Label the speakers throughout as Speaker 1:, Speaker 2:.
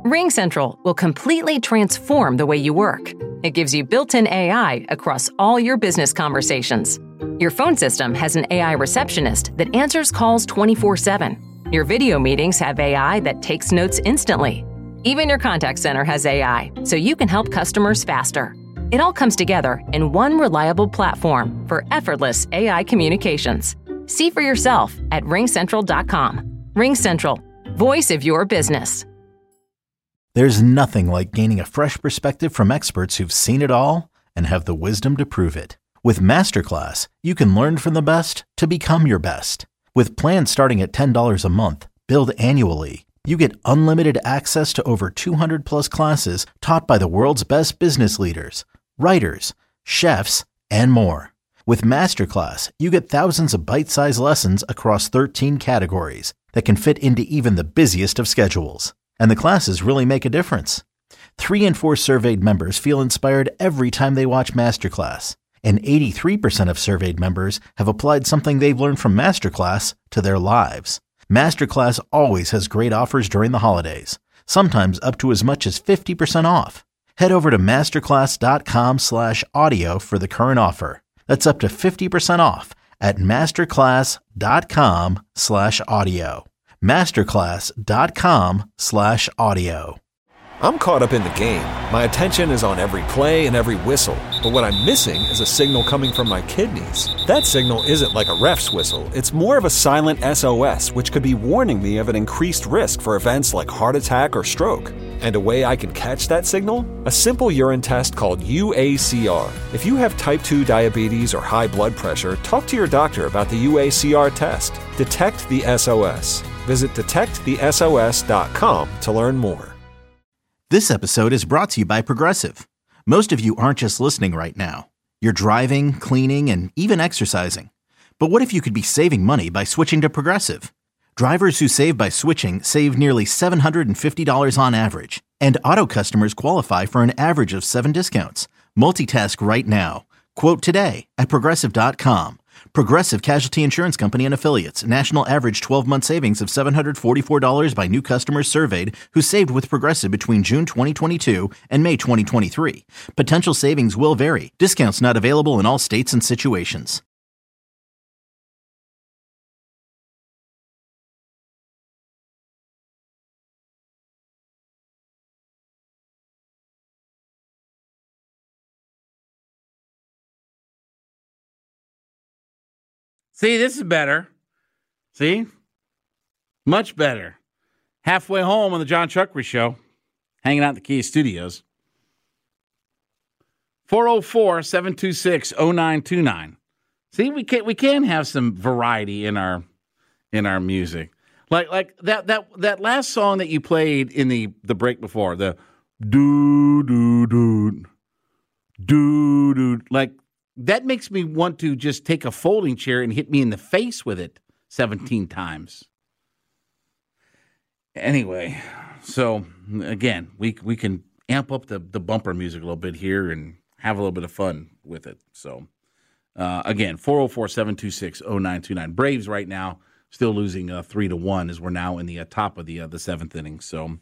Speaker 1: RingCentral will completely transform the way you work. It gives you built-in AI across all your business conversations. Your phone system has an AI receptionist that answers calls 24/7. Your video meetings have AI that takes notes instantly. Even your contact center has AI, so you can help customers faster. It all comes together in one reliable platform for effortless AI communications. See for yourself at ringcentral.com. RingCentral, voice of your business.
Speaker 2: There's nothing like gaining a fresh perspective from experts who've seen it all and have the wisdom to prove it. With Masterclass, you can learn from the best to become your best. With plans starting at $10 a month, billed annually, you get unlimited access to over 200 plus classes taught by the world's best business leaders, writers, chefs, and more. With Masterclass, you get thousands of bite-sized lessons across 13 categories that can fit into even the busiest of schedules. And the classes really make a difference. 3 in 4 surveyed members feel inspired every time they watch Masterclass. And 83% of surveyed members have applied something they've learned from Masterclass to their lives. Masterclass always has great offers during the holidays, sometimes up to as much as 50% off. Head over to masterclass.com/audio for the current offer. That's up to 50% off at masterclass.com/audio. masterclass.com/audio.
Speaker 3: I'm caught up in the game. My attention is on every play and every whistle. But what I'm missing is a signal coming from my kidneys. That signal isn't like a ref's whistle. It's more of a silent SOS, which could be warning me of an increased risk for events like heart attack or stroke. And a way I can catch that signal? A simple urine test called UACR. If you have type 2 diabetes or high blood pressure, talk to your doctor about the UACR test. Detect the SOS. Visit detectthesos.com to learn more.
Speaker 2: This episode is brought to you by Progressive. Most of you aren't just listening right now. You're driving, cleaning, and even exercising. But what if you could be saving money by switching to Progressive? Drivers who save by switching save nearly $750 on average. And auto customers qualify for an average of 7 discounts. Multitask right now. Quote today at Progressive.com. Progressive Casualty Insurance Company and Affiliates. National average 12-month savings of $744 by new customers surveyed who saved with Progressive between June 2022 and May 2023. Potential savings will vary. Discounts not available in all states and situations.
Speaker 4: See, this is better. See? Much better. Halfway home on the John Chuckery Show. Hanging out at the Kia Studios. 404-726-0929. See, we can have some variety in our music. Like that last song that you played in the break before, the do like that makes me want to just take a folding chair and hit me in the face with it 17 times. Anyway, so again, we can amp up the bumper music a little bit here and have a little bit of fun with it. So again, 404-726-0929. Braves right now still losing 3-1 as we're now in the top of the 7th inning. So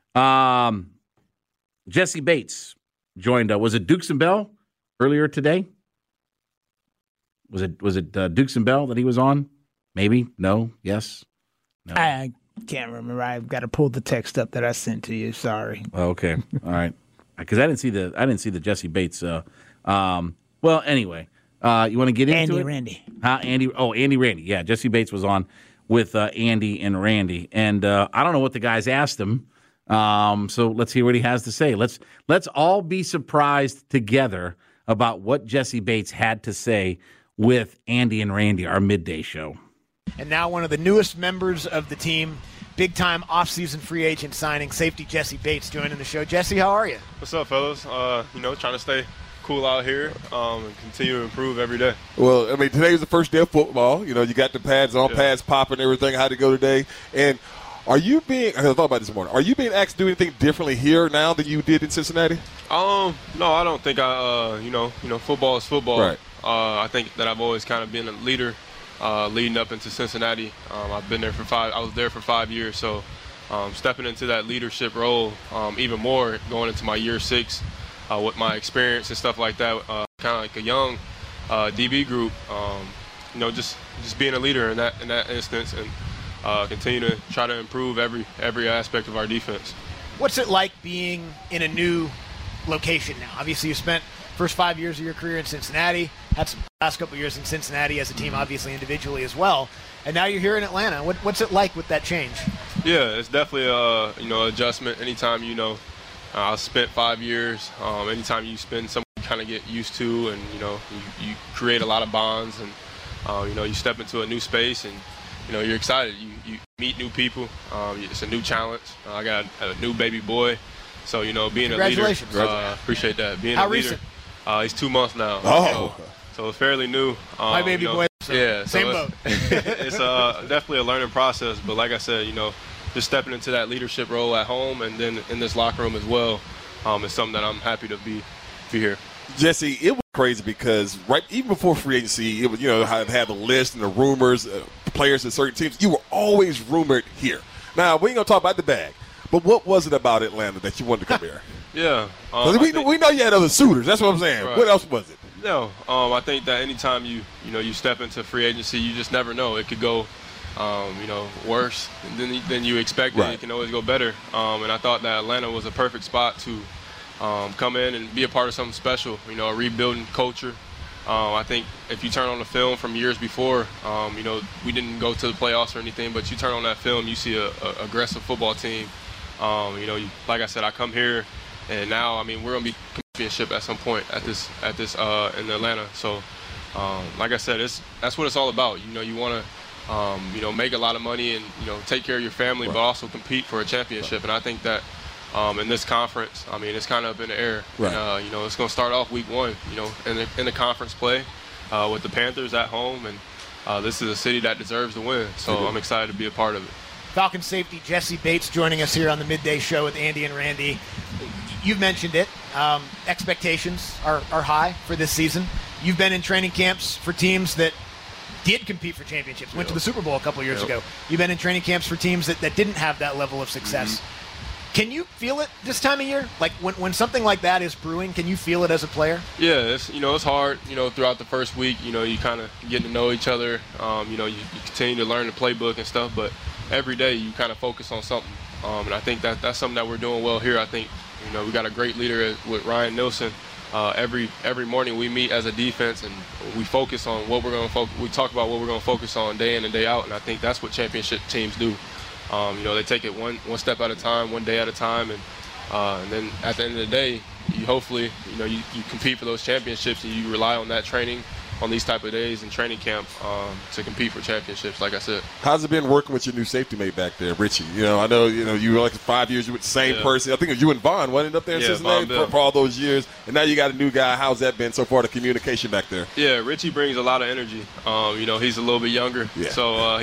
Speaker 4: Jesse Bates joined. Was it Dukes and Bell earlier today? Was it Dukes and Bell that he was on? Maybe? No? Yes? No.
Speaker 5: I can't remember. I've got to pull the text up that I sent to you. Sorry.
Speaker 4: Oh, okay. All right. Because I didn't see the Jesse Bates. Well, anyway, you want to get into it?
Speaker 5: Randy.
Speaker 4: Andy Randy. Yeah, Jesse Bates was on with Andy and Randy, and I don't know what the guys asked him. So let's hear what he has to say. Let's all be surprised together about what Jesse Bates had to say with Andy and Randy, our midday show.
Speaker 6: And now one of the newest members of the team, big-time off-season free agent signing, safety Jesse Bates joining the show. Jesse, how are you?
Speaker 7: What's up, fellas? Trying to stay cool out here and continue to improve every day.
Speaker 8: Well, I mean, today's the first day of football. You know, you got the pads on, pads popping, everything. How'd it go today? And I thought about this this morning, are you being asked to do anything differently here now than you did in Cincinnati?
Speaker 7: No, I don't think football is football.
Speaker 8: Right.
Speaker 7: I think that I've always kind of been a leader leading up into Cincinnati. I've been there I was there for 5 years, so stepping into that leadership role even more going into my year 6 with my experience and stuff like that, kind of like a young DB group, just being a leader in that instance and continue to try to improve every aspect of our defense.
Speaker 6: What's it like being in a new location now? Obviously, you spent first 5 years of your career in Cincinnati, had some last couple of years in Cincinnati as a team, obviously individually as well, and now you're here in Atlanta. What's it like with that change? Yeah,
Speaker 7: it's definitely a adjustment. Anytime I spent 5 years. Anytime you spend something you kind of get used to, and you create a lot of bonds, and you step into a new space, and you're excited. You meet new people. It's a new challenge. I got a new baby boy, so being a leader.
Speaker 6: Congratulations.
Speaker 7: Appreciate that. Being
Speaker 6: How
Speaker 7: a leader.
Speaker 6: Recent?
Speaker 7: He's 2 months now.
Speaker 8: Oh.
Speaker 7: So it's fairly new.
Speaker 6: My baby boy. So
Speaker 7: yeah.
Speaker 6: Same
Speaker 7: so
Speaker 6: boat.
Speaker 7: It's definitely a learning process. But like I said, just stepping into that leadership role at home and then in this locker room as well is something that I'm happy to be here.
Speaker 8: Jesse, it was crazy because even before free agency, it was, how it had the list and the rumors, players in certain teams. You were always rumored here. Now, we ain't going to talk about the bag, but what was it about Atlanta that you wanted to come here?
Speaker 7: Yeah.
Speaker 8: We know you had other suitors. That's what I'm saying.
Speaker 7: Right.
Speaker 8: What else was it?
Speaker 7: No. I think that anytime you step into free agency, you just never know. It could go, worse than you expected.
Speaker 8: Right.
Speaker 7: It can always go better. And I thought that Atlanta was a perfect spot to come in and be a part of something special, a rebuilding culture. I think if you turn on the film from years before, we didn't go to the playoffs or anything, but you turn on that film, you see a aggressive football team. Like I said, I come here, and now, we're going to be championship at some point at this in Atlanta. So, like I said, that's what it's all about. You want to, make a lot of money and, take care of your family, right, but also compete for a championship. And I think that in this conference, it's kind of up in the air.
Speaker 8: Right.
Speaker 7: And, it's going to start off week 1, in the conference play with the Panthers at home. And this is a city that deserves to win. So I'm excited to be a part of it.
Speaker 6: Falcon safety Jessie Bates joining us here on the Midday Show with Andy and Randy. You've mentioned it. Expectations are high for this season. You've been in training camps for teams that did compete for championships, went to the Super Bowl a couple years ago. You've been in training camps for teams that didn't have that level of success. Mm-hmm. Can you feel it this time of year? Like when something like that is brewing, can you feel it as a player?
Speaker 7: Yeah, it's hard. Throughout the first week, you kind of get to know each other. You continue to learn the playbook and stuff, but every day you kind of focus on something. And I think that's something that we're doing well here. I think we got a great leader with Ryan Nielsen. Every morning we meet as a defense and we focus on what we're going to focus. We talk about what we're going to focus on day in and day out, and I think that's what championship teams do. They take it one step at a time, one day at a time, and then at the end of the day, you hopefully you compete for those championships, and you rely on that training on these type of days in training camp to compete for championships, like I said.
Speaker 8: How's it been working with your new safety mate back there, Richie? I know you were like 5 years with the same person. I think it was you and Vaughn went up there in Cincinnati for all those years, and now you got a new guy. How's that been so far, the communication back there?
Speaker 7: Yeah, Richie brings a lot of energy. He's a little bit younger, so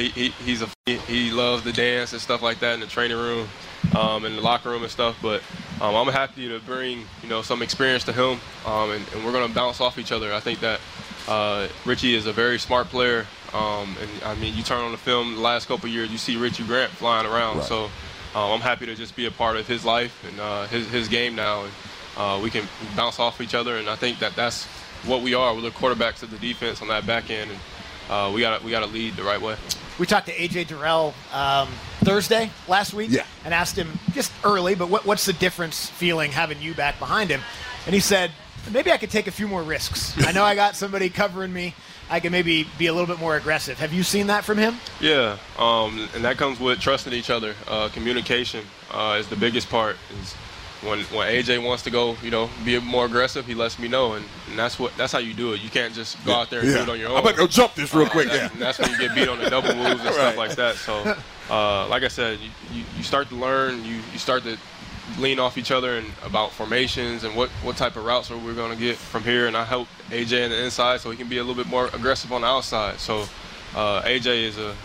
Speaker 7: he loves to dance and stuff like that in the training room, in the locker room and stuff. But I'm happy to bring some experience to him, and we're going to bounce off each other. I think that Richie is a very smart player, and you turn on the film the last couple of years, you see Richie Grant flying around. Right. So I'm happy to just be a part of his life and his game now, and we can bounce off each other. And I think that's what we are. We're the quarterbacks of the defense on that back end, and we got to lead the right way.
Speaker 6: We talked to A.J. Durrell Thursday last week and asked him just early, but what's the difference feeling having you back behind him? And he said, maybe I could take a few more risks. I know I got somebody covering me. I can maybe be a little bit more aggressive. Have you seen that from him?
Speaker 7: Yeah, and that comes with trusting each other. Communication is the biggest part. Is when AJ wants to go, be more aggressive, he lets me know, and that's how you do it. You can't just go out there and do it on your own.
Speaker 8: I'm about to go jump this real quick.
Speaker 7: And that's when you get beat on the double moves and stuff like that. So, like I said, you start to learn. You start to lean off each other and about formations and what type of routes we're going to get from here. And I help AJ on the inside so he can be a little bit more aggressive on the outside. So AJ is a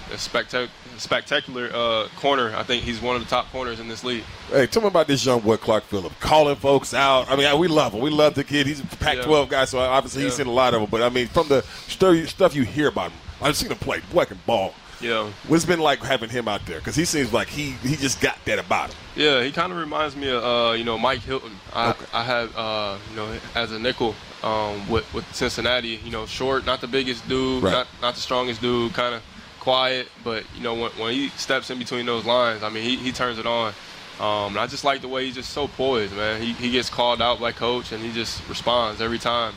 Speaker 7: spectacular corner. I think he's one of the top corners in this league.
Speaker 8: Hey, tell me about this young boy, Clark Phillip, calling folks out. We love him. We love the kid. He's a Pac-12 guy, so obviously he's seen a lot of them. But, from the stuff you hear about him, I've seen him play. Boy can ball.
Speaker 7: Yeah.
Speaker 8: What's it been like having him out there? Because he seems like he just got that about him.
Speaker 7: Yeah, he kind of reminds me of Mike Hilton. I had as a nickel with Cincinnati. Short, not the biggest dude,
Speaker 8: right.
Speaker 7: not the strongest dude, kind of quiet. But when he steps in between those lines, I mean he turns it on. And I just like the way he's just so poised, man. He gets called out by coach and he just responds every time.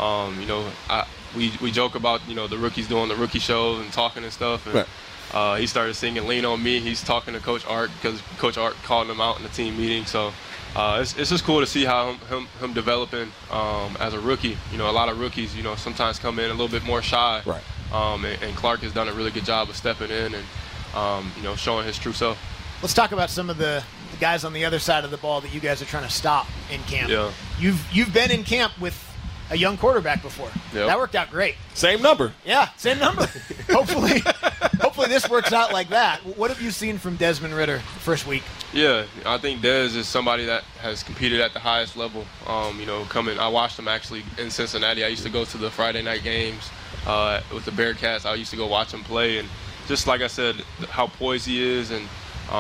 Speaker 7: We joke about the rookies doing the rookie shows and talking and stuff. And, he started singing "Lean on Me." He's talking to Coach Art because Coach Art called him out in the team meeting. So it's just cool to see how him developing as a rookie. A lot of rookies sometimes come in a little bit more shy.
Speaker 8: Right.
Speaker 7: And Clark has done a really good job of stepping in and showing his true self.
Speaker 6: Let's talk about some of the guys on the other side of the ball that you guys are trying to stop in camp.
Speaker 7: Yeah.
Speaker 6: You've been in camp with a young quarterback before.
Speaker 7: Yep.
Speaker 6: That worked out great.
Speaker 8: Same number.
Speaker 6: Yeah, same number. Hopefully this works out like that. What have you seen from Desmond Ridder first week?
Speaker 7: Yeah, I think Dez is somebody that has competed at the highest level. I watched him actually in Cincinnati. I used to go to the Friday night games with the Bearcats. I used to go watch him play, and just like I said, how poised he is and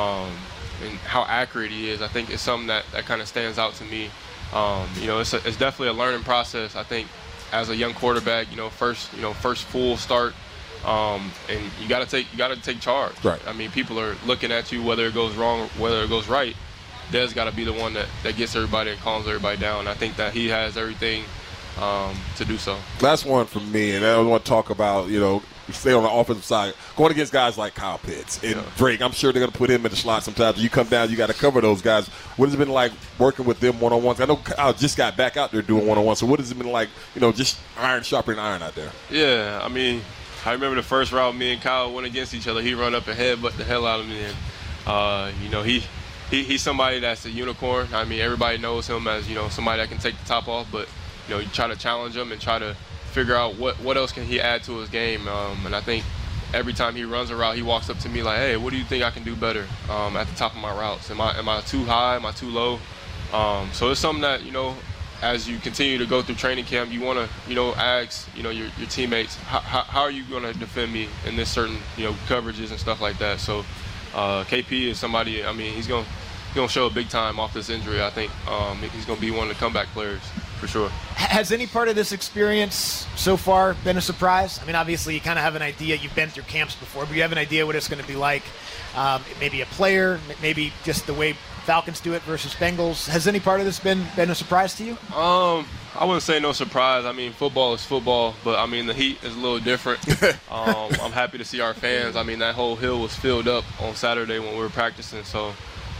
Speaker 7: how accurate he is, I think is something that kind of stands out to me. It's definitely a learning process. I think as a young quarterback, first full start, and you got to take charge.
Speaker 8: Right.
Speaker 7: I mean, people are looking at you whether it goes wrong or whether it goes right. Dez got to be the one that gets everybody and calms everybody down. I think that he has everything to do so.
Speaker 8: Last one from me, and I want to talk about stay on the offensive side, going against guys like Kyle Pitts and Drake. I'm sure they're going to put him in the slot sometimes. You come down, you got to cover those guys. What has it been like working with them one-on-ones? I know Kyle just got back out there doing one-on-one, so what has it been like, just iron sharpening iron out there?
Speaker 7: Yeah, I mean, I remember the first round me and Kyle went against each other. He run up and headbutt the hell out of me, and he's somebody that's a unicorn. I mean, everybody knows him as somebody that can take the top off, but you try to challenge him and try to figure out what else can he add to his game. And I think every time he runs a route, he walks up to me like, "Hey, what do you think I can do better at the top of my routes? Am I too high? Am I too low?" So it's something that as you continue to go through training camp, you want to ask your teammates, how are you going to defend me in this certain coverages and stuff like that. So KP is somebody. I mean, he's going to show a big time off this injury. I think he's going to be one of the comeback players. For sure.
Speaker 6: Has any part of this experience so far been a surprise? I mean, obviously you kind of have an idea. You've been through camps before, but you have an idea what it's going to be like. Maybe a player, maybe just the way Falcons do it versus Bengals. Has any part of this been a surprise to you?
Speaker 7: I wouldn't say no surprise. I mean, football is football, but I mean the heat is a little different. I'm happy to see our fans. I mean, that whole hill was filled up on Saturday when we were practicing, so.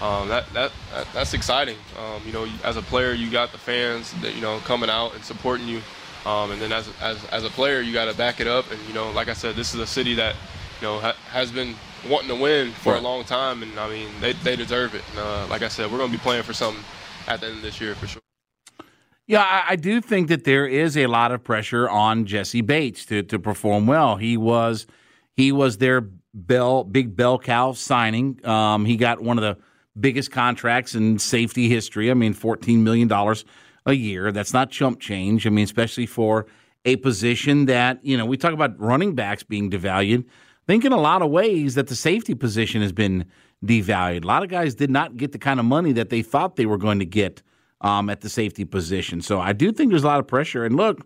Speaker 7: That's exciting. As a player, you got the fans that coming out and supporting you, and then as a player, you got to back it up. And like I said, this is a city that has been wanting to win for a long time, and I mean they deserve it. And, like I said, we're going to be playing for something at the end of this year for sure.
Speaker 4: Yeah, I do think that there is a lot of pressure on Jesse Bates to perform well. He was their big bell cow signing. He got one of the biggest contracts in safety history. I mean, $14 million a year. That's not chump change. I mean, especially for a position that, we talk about running backs being devalued. I think in a lot of ways that the safety position has been devalued. A lot of guys did not get the kind of money that they thought they were going to get at the safety position. So I do think there's a lot of pressure. And look,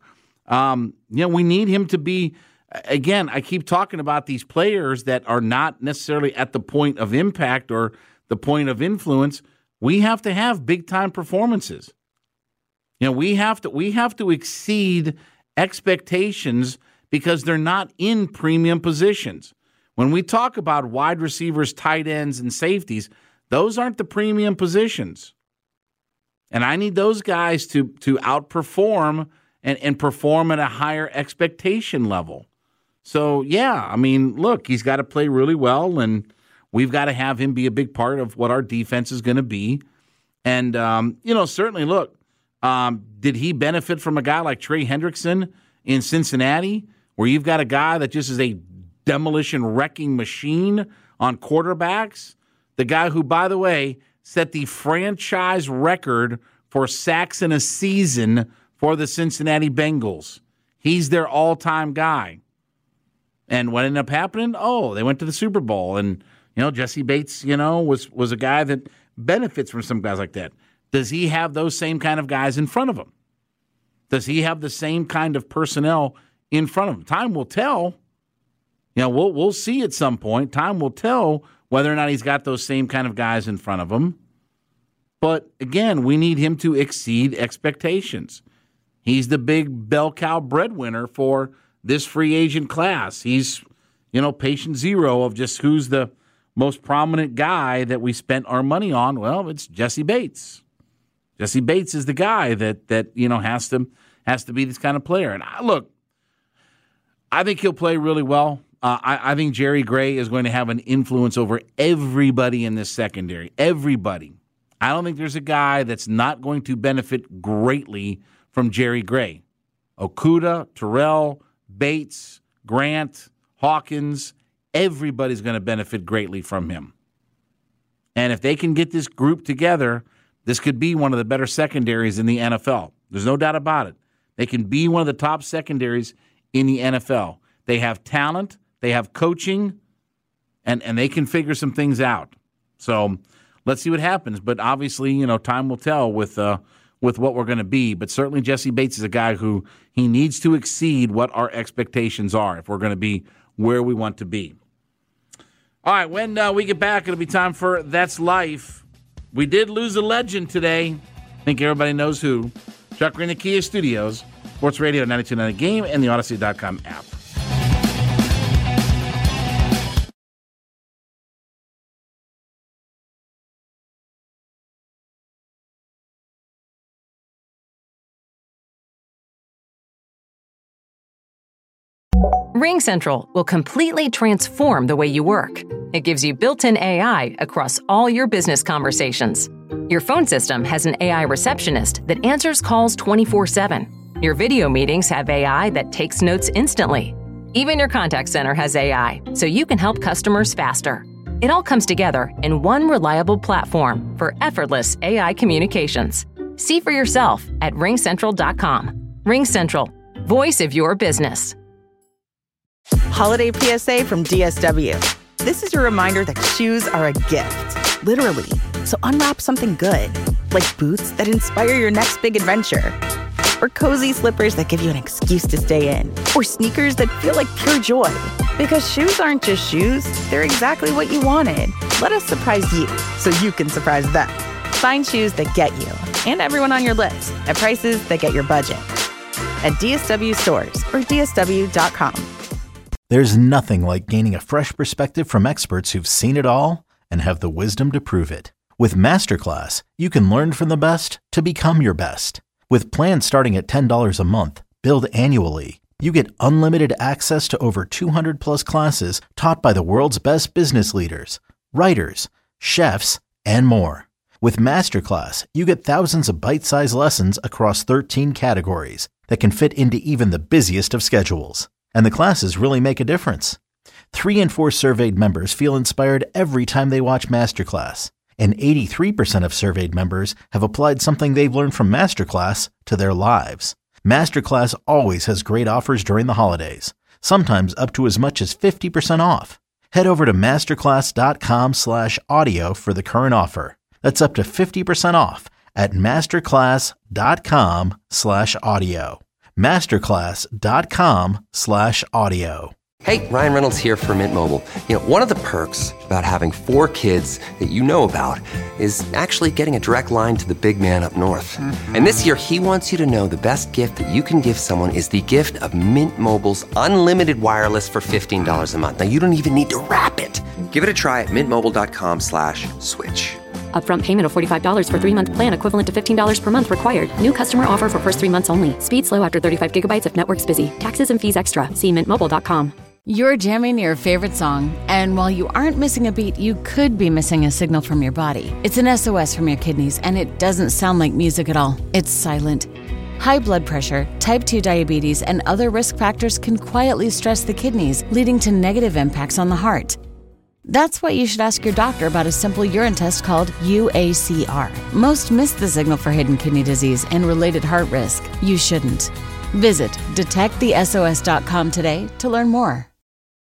Speaker 4: we need him to be, again, I keep talking about these players that are not necessarily at the point of impact or the point of influence. We have to have big-time performances. We have to exceed expectations because they're not in premium positions. When we talk about wide receivers, tight ends, and safeties, those aren't the premium positions. And I need those guys to outperform and perform at a higher expectation level. So, yeah, I mean, look, he's got to play really well, and we've got to have him be a big part of what our defense is going to be. And, certainly, look, did he benefit from a guy like Trey Hendrickson in Cincinnati, where you've got a guy that just is a demolition-wrecking machine on quarterbacks? The guy who, by the way, set the franchise record for sacks in a season for the Cincinnati Bengals. He's their all-time guy. And what ended up happening? Oh, they went to the Super Bowl. And, Jesse Bates, was a guy that benefits from some guys like that. Does he have those same kind of guys in front of him? Does he have the same kind of personnel in front of him? Time will tell. We'll see at some point. Time will tell whether or not he's got those same kind of guys in front of him. But, again, we need him to exceed expectations. He's the big bell cow breadwinner for this free agent class. He's, patient zero of just who's the most prominent guy that we spent our money on. Well, it's Jesse Bates. Jesse Bates is the guy that has to be this kind of player. And I think he'll play really well. I think Jerry Gray is going to have an influence over everybody in this secondary. Everybody. I don't think there's a guy that's not going to benefit greatly from Jerry Gray. Okudah, Terrell, Bates, Grant, Hawkins, everybody's going to benefit greatly from him. And if they can get this group together, this could be one of the better secondaries in the NFL. There's no doubt about it. They can be one of the top secondaries in the NFL. They have talent, they have coaching, and they can figure some things out. So let's see what happens. But obviously, time will tell with what we're going to be. But certainly Jesse Bates is a guy who he needs to exceed what our expectations are if we're going to be where we want to be. All right, when we get back, it'll be time for That's Life. We did lose a legend today. I think everybody knows who. Chuck Green, the Kia Studios, Sports Radio 92.9 Game, and the Odyssey.com app.
Speaker 1: RingCentral will completely transform the way you work. It gives you built-in AI across all your business conversations. Your phone system has an AI receptionist that answers calls 24/7. Your video meetings have AI that takes notes instantly. Even your contact center has AI, so you can help customers faster. It all comes together in one reliable platform for effortless AI communications. See for yourself at RingCentral.com. RingCentral, voice of your business.
Speaker 9: Holiday PSA from DSW. This is your reminder that shoes are a gift, literally. So unwrap something good, like boots that inspire your next big adventure, or cozy slippers that give you an excuse to stay in, or sneakers that feel like pure joy. Because shoes aren't just shoes, they're exactly what you wanted. Let us surprise you so you can surprise them. Find shoes that get you and everyone on your list at prices that get your budget. At DSW stores or DSW.com.
Speaker 2: There's nothing like gaining a fresh perspective from experts who've seen it all and have the wisdom to prove it. With Masterclass, you can learn from the best to become your best. With plans starting at $10 a month, billed annually, you get unlimited access to over 200 plus classes taught by the world's best business leaders, writers, chefs, and more. With Masterclass, you get thousands of bite-sized lessons across 13 categories that can fit into even the busiest of schedules. And the classes really make a difference. 3 in 4 surveyed members feel inspired every time they watch Masterclass. And 83% of surveyed members have applied something they've learned from Masterclass to their lives. Masterclass always has great offers during the holidays, sometimes up to as much as 50% off. Head over to masterclass.com/audio for the current offer. That's up to 50% off at masterclass.com/audio. masterclass.com/audio.
Speaker 10: Hey, Ryan Reynolds here for Mint Mobile. You know, one of the perks about having 4 kids that you know about is actually getting a direct line to the big man up north. Mm-hmm. And this year, he wants you to know the best gift that you can give someone is the gift of Mint Mobile's unlimited wireless for $15 a month. Now, you don't even need to wrap it. Give it a try at mintmobile.com/switch.
Speaker 11: Upfront payment of $45 for 3-month plan equivalent to $15 per month required. New customer offer for first 3 months only. Speed slow after 35 gigabytes if network's busy. Taxes and fees extra. See mintmobile.com.
Speaker 12: You're jamming your favorite song, and while you aren't missing a beat, you could be missing a signal from your body. It's an SOS from your kidneys, and it doesn't sound like music at all. It's silent. High blood pressure, type 2 diabetes, and other risk factors can quietly stress the kidneys, leading to negative impacts on the heart. That's why you should ask your doctor about a simple urine test called UACR. Most miss the signal for hidden kidney disease and related heart risk. You shouldn't. Visit detectthesos.com today to learn more.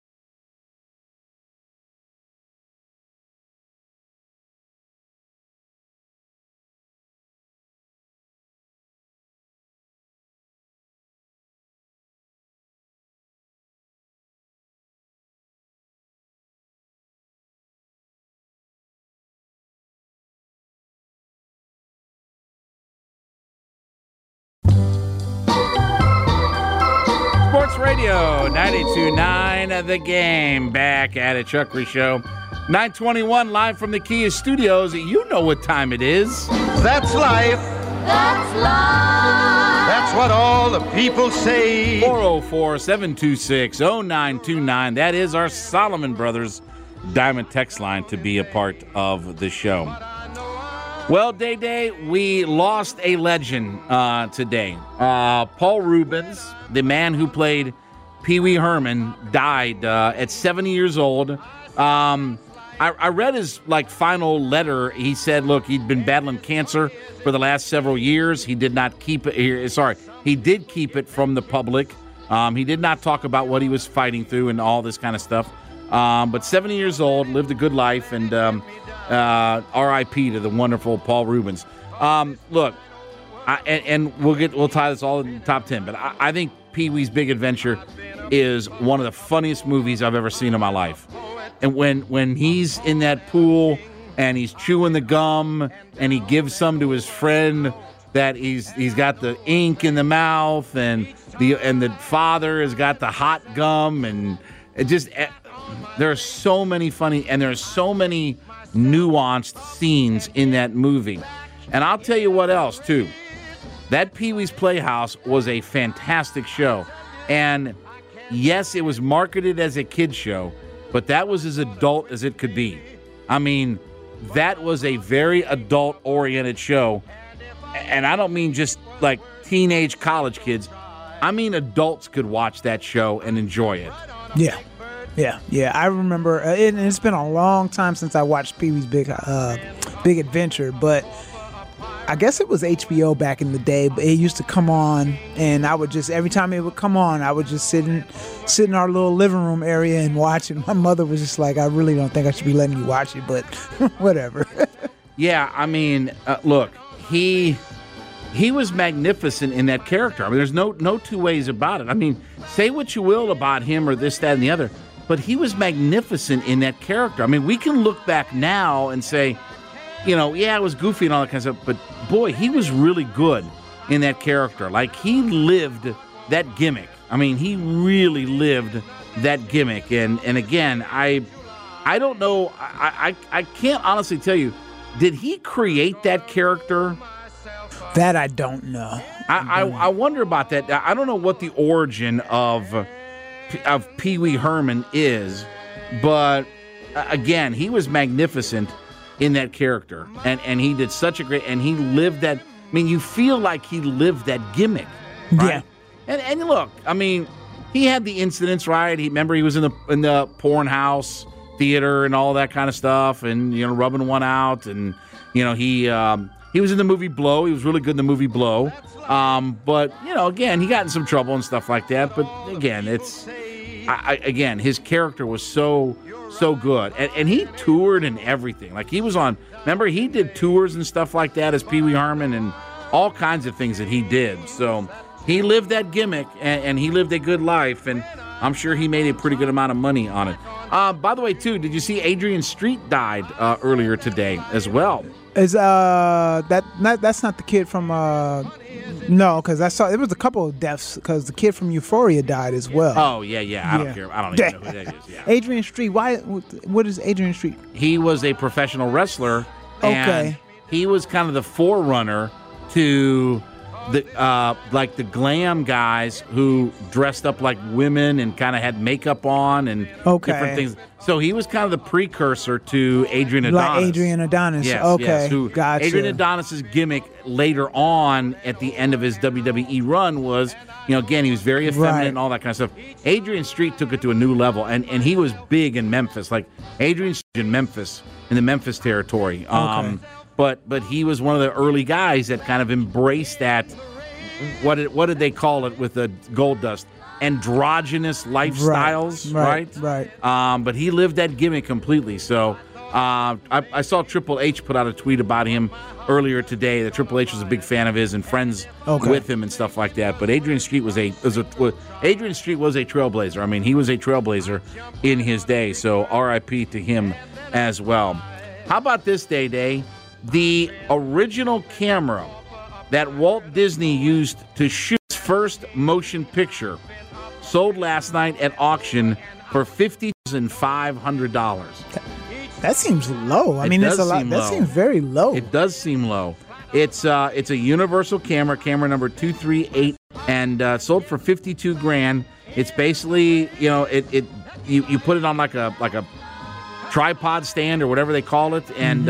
Speaker 4: Sports Radio 92.9 The Game. Back at it, Chuck Reese Show. 921 live from the Kia Studios. You know what time it is.
Speaker 13: That's life.
Speaker 14: That's life.
Speaker 13: That's what all the people say.
Speaker 4: 404-726-0929. That is our Solomon Brothers Diamond text line to be a part of the show. Well, Day, we lost a legend today. Paul Reubens, the man who played Pee Wee Herman, died at 70 years old. I read his final letter. He said, look, he'd been battling cancer for the last several years. He did not keep it here. He did keep it from the public. He did not talk about what he was fighting through and all this kind of stuff. But 70 years old, lived a good life, and R.I.P. to the wonderful Paul Reubens. Look, we'll tie this all in the top 10, but I think Pee-wee's Big Adventure is one of the funniest movies I've ever seen in my life. And when he's in that pool and he's chewing the gum and he gives some to his friend, that he's got the ink in the mouth, and the father has got the hot gum, and it just there are so many funny and there are so many nuanced scenes in that movie. And I'll tell you what else too. That Pee-wee's Playhouse was a fantastic show. And yes, it was marketed as a kid's show, but that was as adult as it could be. I mean, that was a very adult-oriented show. And I don't mean just like teenage college kids. I mean adults could watch that show and enjoy it.
Speaker 5: Yeah. I remember, and it's been a long time since I watched Pee-wee's Big Adventure, but I guess it was HBO back in the day, but it used to come on, and I would just, every time it would come on, I would just sit in our little living room area and watch it. My mother was just like, I really don't think I should be letting you watch it, but whatever.
Speaker 4: Yeah, I mean, look, he was magnificent in that character. I mean, there's no two ways about it. I mean, say what you will about him or this, that, and the other, but he was magnificent in that character. I mean, we can look back now and say, it was goofy and all that kind of stuff, but boy, he was really good in that character. Like, he lived that gimmick. I mean, he really lived that gimmick. And again, I don't know, I can't honestly tell you, did he create that character?
Speaker 5: That I don't know.
Speaker 4: I wonder about that. I don't know what the origin of Pee Wee Herman is, but again, he was magnificent in that character, and he did such a great, and he lived that. I mean, you feel like he lived that gimmick, right? Yeah. And look, I mean, he had the incidents, right? He was in the porn house theater and all that kind of stuff, and rubbing one out, and he was in the movie Blow. He was really good in the movie Blow. But again, he got in some trouble and stuff like that. But again, again, his character was so good, and he toured and everything. Like, he was on. Remember, he did tours and stuff like that as Pee Wee Herman, and all kinds of things that he did. So he lived that gimmick, and he lived a good life, and I'm sure he made a pretty good amount of money on it. By the way, too, did you see Adrian Street died earlier today as well?
Speaker 5: Is that's not the kid from no, because I saw it was a couple of deaths because the kid from Euphoria died as well.
Speaker 4: Oh yeah. I don't care. I don't even know who that is. Yeah.
Speaker 5: Adrian Street. What is Adrian Street?
Speaker 4: He was a professional wrestler. And he was kind of the forerunner to the the glam guys who dressed up like women and kind of had makeup on and different things. So he was kind of the precursor to Adrian Adonis.
Speaker 5: Like Adrian Adonis.
Speaker 4: Yes,
Speaker 5: gotcha.
Speaker 4: Adrian Adonis's gimmick later on at the end of his WWE run was, again, he was very effeminate and all that kind of stuff. Adrian Street took it to a new level, and he was big in Memphis. Like, Adrian Street in Memphis, in the Memphis territory. But he was one of the early guys that kind of embraced that. What did they call it with the Gold Dust? Androgynous lifestyles, right? But he lived that gimmick completely. So I saw Triple H put out a tweet about him earlier today. That Triple H was a big fan of his and friends with him and stuff like that. But Adrian Street was a trailblazer. I mean, he was a trailblazer in his day. So R.I.P. to him as well. How about this, Day? The original camera that Walt Disney used to shoot his first motion picture sold last night at auction for $50,500.
Speaker 5: That seems low. I mean, it's a lot. That seems very low.
Speaker 4: It does seem low. It's a universal camera number 238, and sold for $52,000. It's basically, you put it on like a tripod stand or whatever they call it, and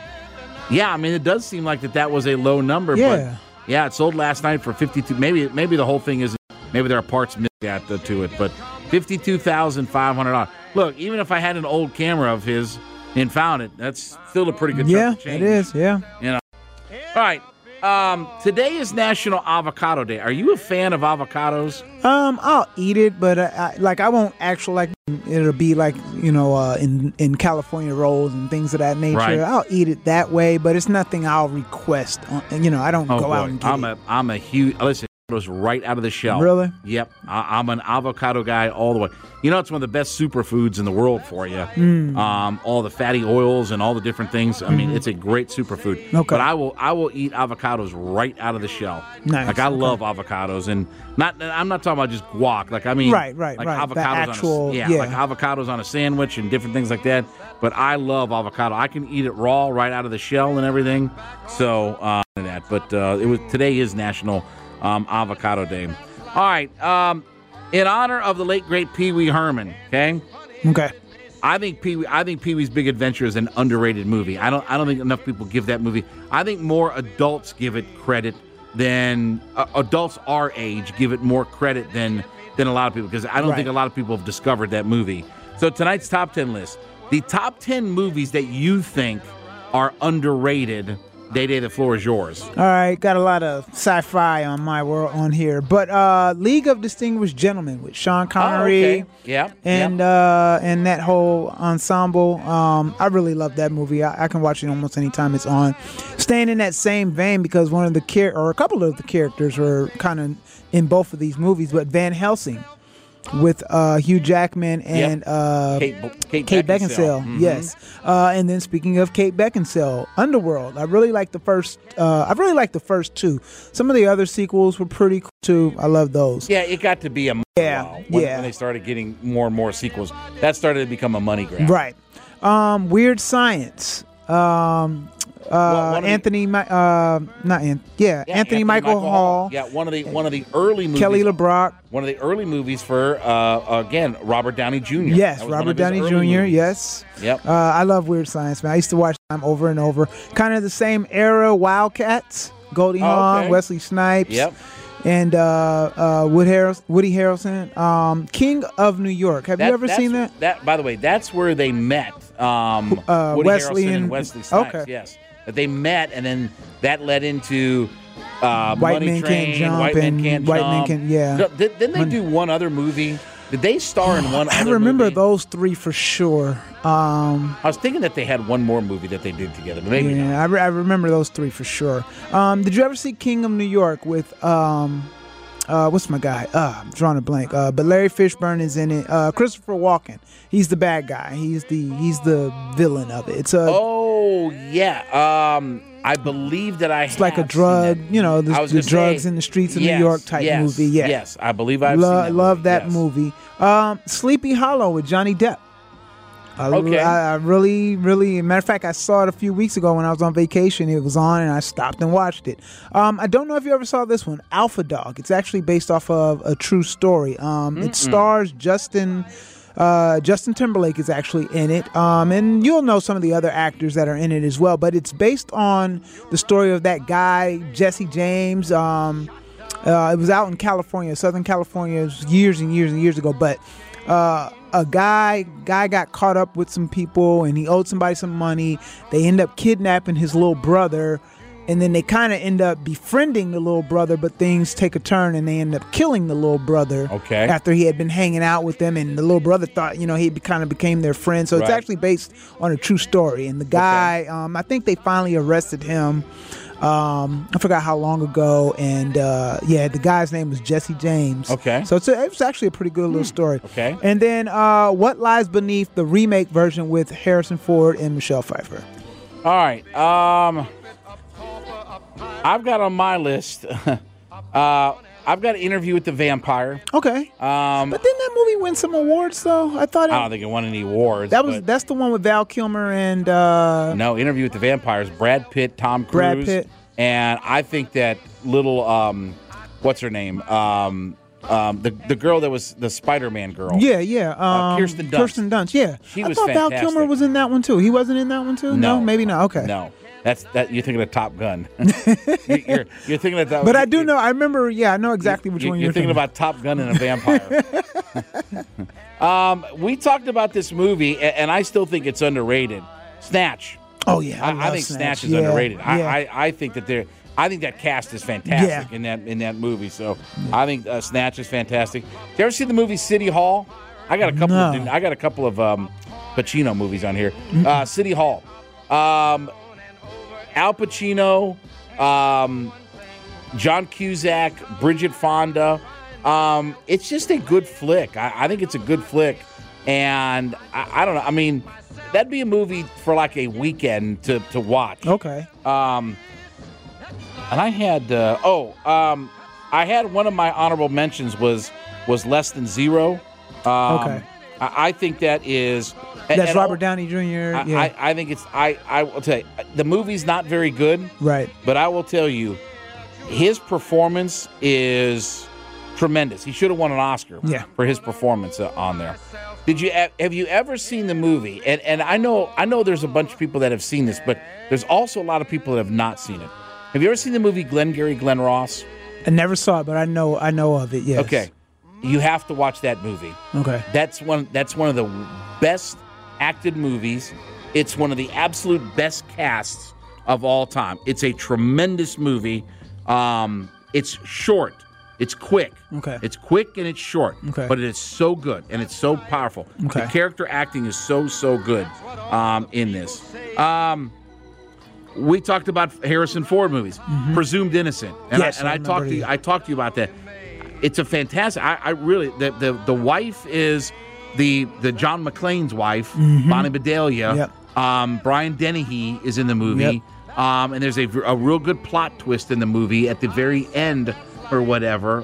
Speaker 4: it does seem like that was a low number.
Speaker 5: Yeah.
Speaker 4: But it sold last night for $52,000. Maybe the whole thing isn't. Maybe there are parts missed to it, but $52,500. Look, even if I had an old camera of his and found it, that's still a pretty good chunk of change.
Speaker 5: It is. Yeah.
Speaker 4: All right. Today is National Avocado Day. Are you a fan of avocados?
Speaker 5: I'll eat it, but I won't actually it'll be in California rolls and things of that nature.
Speaker 4: Right.
Speaker 5: I'll eat it that way, but it's nothing I'll request. I don't go out and get it.
Speaker 4: I'm a huge listen. Avocados right out of the shell.
Speaker 5: Really?
Speaker 4: Yep. I'm an avocado guy all the way. It's one of the best superfoods in the world for you. All the fatty oils and all the different things. I mean, it's a great superfood.
Speaker 5: Okay.
Speaker 4: But I will eat avocados right out of the shell.
Speaker 5: Nice.
Speaker 4: I love avocados, and I'm not talking about just guac.
Speaker 5: Right.
Speaker 4: Avocados like avocados on a sandwich and different things like that. But I love avocado. I can eat it raw right out of the shell and everything. So that. But today is National Avocado Day. All right. In honor of the late great Pee Wee Herman, okay?
Speaker 5: Okay.
Speaker 4: I think Pee Wee's Big Adventure is an underrated movie. I don't think enough people give that movie. I think more adults give it credit than adults our age give it more credit than a lot of people, because I don't think a lot of people have discovered that movie. So tonight's top 10 list, the top 10 movies that you think are underrated. Day, the floor is yours.
Speaker 5: All right, got a lot of sci-fi on my world on here, but League of Distinguished Gentlemen with Sean Connery, and that whole ensemble. I really love that movie. I can watch it almost anytime it's on. Staying in that same vein, because one of the a couple of the characters were kind of in both of these movies, but Van Helsing with Hugh Jackman and Kate Beckinsale.
Speaker 4: Mm-hmm.
Speaker 5: Yes. And then speaking of Kate Beckinsale, Underworld. I really like the first. Two. Some of the other sequels were pretty cool too. I love those.
Speaker 4: Yeah, it got to be a when they started getting more and more sequels. That started to become a money grab.
Speaker 5: Right. Weird Science. Anthony Michael Hall.
Speaker 4: Yeah, one of the early movies.
Speaker 5: Kelly LeBrock.
Speaker 4: One of the early movies for again Robert Downey Jr.
Speaker 5: Yes, Robert Downey Jr. Movies. Yes.
Speaker 4: Yep.
Speaker 5: I love Weird Science, man. I used to watch them over and over. Kind of the same era. Wildcats. Goldie Hawn, Wesley Snipes.
Speaker 4: Yep.
Speaker 5: And Woody Harrelson, King of New York. Have you ever seen that?
Speaker 4: That, by the way, that's where they met. Woody
Speaker 5: Wesley
Speaker 4: Harrelson and Wesley Snipes.
Speaker 5: Okay.
Speaker 4: Yes, that they met, and then that led into
Speaker 5: White
Speaker 4: Money
Speaker 5: Men
Speaker 4: Train,
Speaker 5: Can't Jump,
Speaker 4: White Men Can't
Speaker 5: White
Speaker 4: Jump.
Speaker 5: Men Can, yeah.
Speaker 4: Didn't they do one other movie? Did they star in one other movie?
Speaker 5: I remember those three for sure.
Speaker 4: I was thinking that they had one more movie that they did together, but maybe not.
Speaker 5: I remember those three for sure. Did you ever see King of New York with what's my guy? I'm drawing a blank. But Larry Fishburne is in it. Christopher Walken. He's the bad guy. He's the villain of it. It's
Speaker 4: I believe that
Speaker 5: it's like a drug, the drugs in the streets of New York type movie. Yeah.
Speaker 4: Yes, I believe I've seen that.
Speaker 5: Love that movie. Sleepy Hollow with Johnny Depp. I really, matter of fact, I saw it a few weeks ago when I was on vacation. It was on, and I stopped and watched it. I don't know if you ever saw this one, Alpha Dog. It's actually based off of a true story. It stars Justin Timberlake is actually in it, and you'll know some of the other actors that are in it as well. But it's based on the story of that guy, Jesse James. It was out in California, Southern California, years and years and years ago. But a guy got caught up with some people, and he owed somebody some money. They end up kidnapping his little brother, and then they kind of end up befriending the little brother, but things take a turn, and they end up killing the little brother after he had been hanging out with them, and the little brother thought, he kind of became their friend. So it's actually based on a true story. And the guy, I think they finally arrested him. I forgot how long ago, and the guy's name was Jesse James.
Speaker 4: Okay.
Speaker 5: So it was actually a pretty good little story.
Speaker 4: Okay.
Speaker 5: And then What Lies Beneath, the remake version with Harrison Ford and Michelle Pfeiffer.
Speaker 4: All right. I've got on my list, I I've got Interview with the Vampire.
Speaker 5: Okay. But didn't that movie win some awards though? I don't
Speaker 4: think it won any awards.
Speaker 5: That's the one with Val Kilmer and
Speaker 4: no, Interview with the Vampires. Brad Pitt, Tom Cruise.
Speaker 5: Brad Pitt.
Speaker 4: And I think that little what's her name? The girl that was the Spider-Man girl.
Speaker 5: Yeah.
Speaker 4: Kirsten Dunst.
Speaker 5: Kirsten Dunst, yeah.
Speaker 4: She
Speaker 5: I
Speaker 4: was
Speaker 5: thought
Speaker 4: fantastic.
Speaker 5: Val Kilmer was in that one too. He wasn't in that one too? No, maybe not. Okay.
Speaker 4: No. That's you're thinking of Top Gun. you're thinking of that.
Speaker 5: But I do know. I remember. Yeah, I know exactly which one
Speaker 4: you're thinking about. Top Gun and a vampire. We talked about this movie, and I still think it's underrated. Snatch.
Speaker 5: Oh yeah,
Speaker 4: I think Snatch is underrated.
Speaker 5: Yeah.
Speaker 4: I think that I think that cast is fantastic in that movie. So I think Snatch is fantastic. Did you ever see the movie City Hall? I got a couple of Pacino movies on here. City Hall. Al Pacino, John Cusack, Bridget Fonda. It's just a good flick. I think it's a good flick. And I don't know. I mean, that'd be a movie for like a weekend to watch.
Speaker 5: Okay.
Speaker 4: And I had I had one of my honorable mentions was Less Than Zero.
Speaker 5: Okay.
Speaker 4: I think that is.
Speaker 5: That's Robert Downey Jr. Yeah.
Speaker 4: I think it's. I will tell you, the movie's not very good.
Speaker 5: Right.
Speaker 4: But I will tell you, his performance is tremendous. He should have won an Oscar for his performance on there. Have you ever seen the movie? And I know there's a bunch of people that have seen this, but there's also a lot of people that have not seen it. Have you ever seen the movie Glengarry Glen Ross?
Speaker 5: I never saw it, but I know of it. Yes.
Speaker 4: Okay. You have to watch that movie.
Speaker 5: Okay.
Speaker 4: That's one of the best acted movies. It's one of the absolute best casts of all time. It's a tremendous movie. It's short. It's quick.
Speaker 5: Okay.
Speaker 4: It's quick and it's short.
Speaker 5: Okay.
Speaker 4: But it is so good and it's so powerful.
Speaker 5: Okay.
Speaker 4: The character acting is so good in this. We talked about Harrison Ford movies.
Speaker 5: Mm-hmm.
Speaker 4: Presumed Innocent. And
Speaker 5: yes,
Speaker 4: I talked to you about that. It's a fantastic. I really the wife is the John McClane's wife, Bonnie Bedelia.
Speaker 5: Yep.
Speaker 4: Brian Dennehy is in the movie.
Speaker 5: Yep.
Speaker 4: And there's a real good plot twist in the movie at the very end or whatever.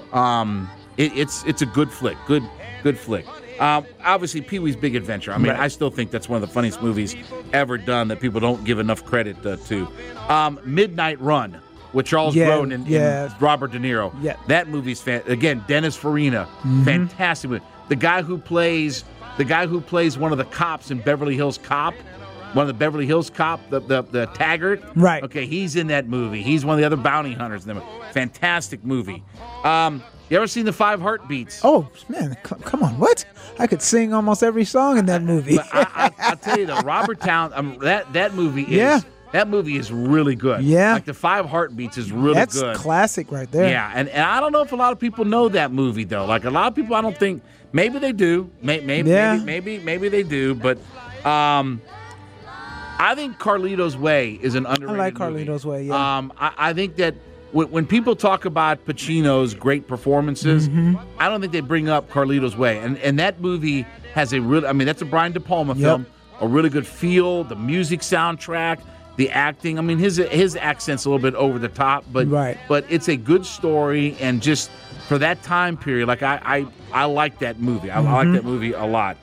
Speaker 4: It's a good flick. Good flick. Obviously, Pee-wee's Big Adventure. I mean, I still think that's one of the funniest movies ever done that people don't give enough credit to. Midnight Run with Charles Grodin and Robert De Niro.
Speaker 5: Yeah.
Speaker 4: That movie's again, Dennis Farina, fantastic movie. The guy who plays one of the cops in Beverly Hills Cop, one of the Beverly Hills Cop, the Taggart.
Speaker 5: Right.
Speaker 4: Okay, he's in that movie. He's one of the other bounty hunters in the movie. Fantastic movie. You ever seen The Five Heartbeats?
Speaker 5: Oh, man, come on. What? I could sing almost every song in that movie.
Speaker 4: But I'll tell you, though, Robert Townsend, that movie is that movie is really good.
Speaker 5: Yeah.
Speaker 4: Like The Five Heartbeats is really
Speaker 5: That's
Speaker 4: good.
Speaker 5: That's classic right there.
Speaker 4: Yeah, and I don't know if a lot of people know that movie, though. Like, a lot of people, I don't think, maybe they do. Maybe they do, but I think Carlito's Way is an underrated
Speaker 5: I like Carlito's Way, yeah.
Speaker 4: I think that when people talk about Pacino's great performances, I don't think they bring up Carlito's Way. And that movie has that's a Brian De Palma film, a really good feel, the music soundtrack, the acting. I mean, his accent's a little bit over the top, but it's a good story, and just for that time period, like I like that movie. I like that movie a lot.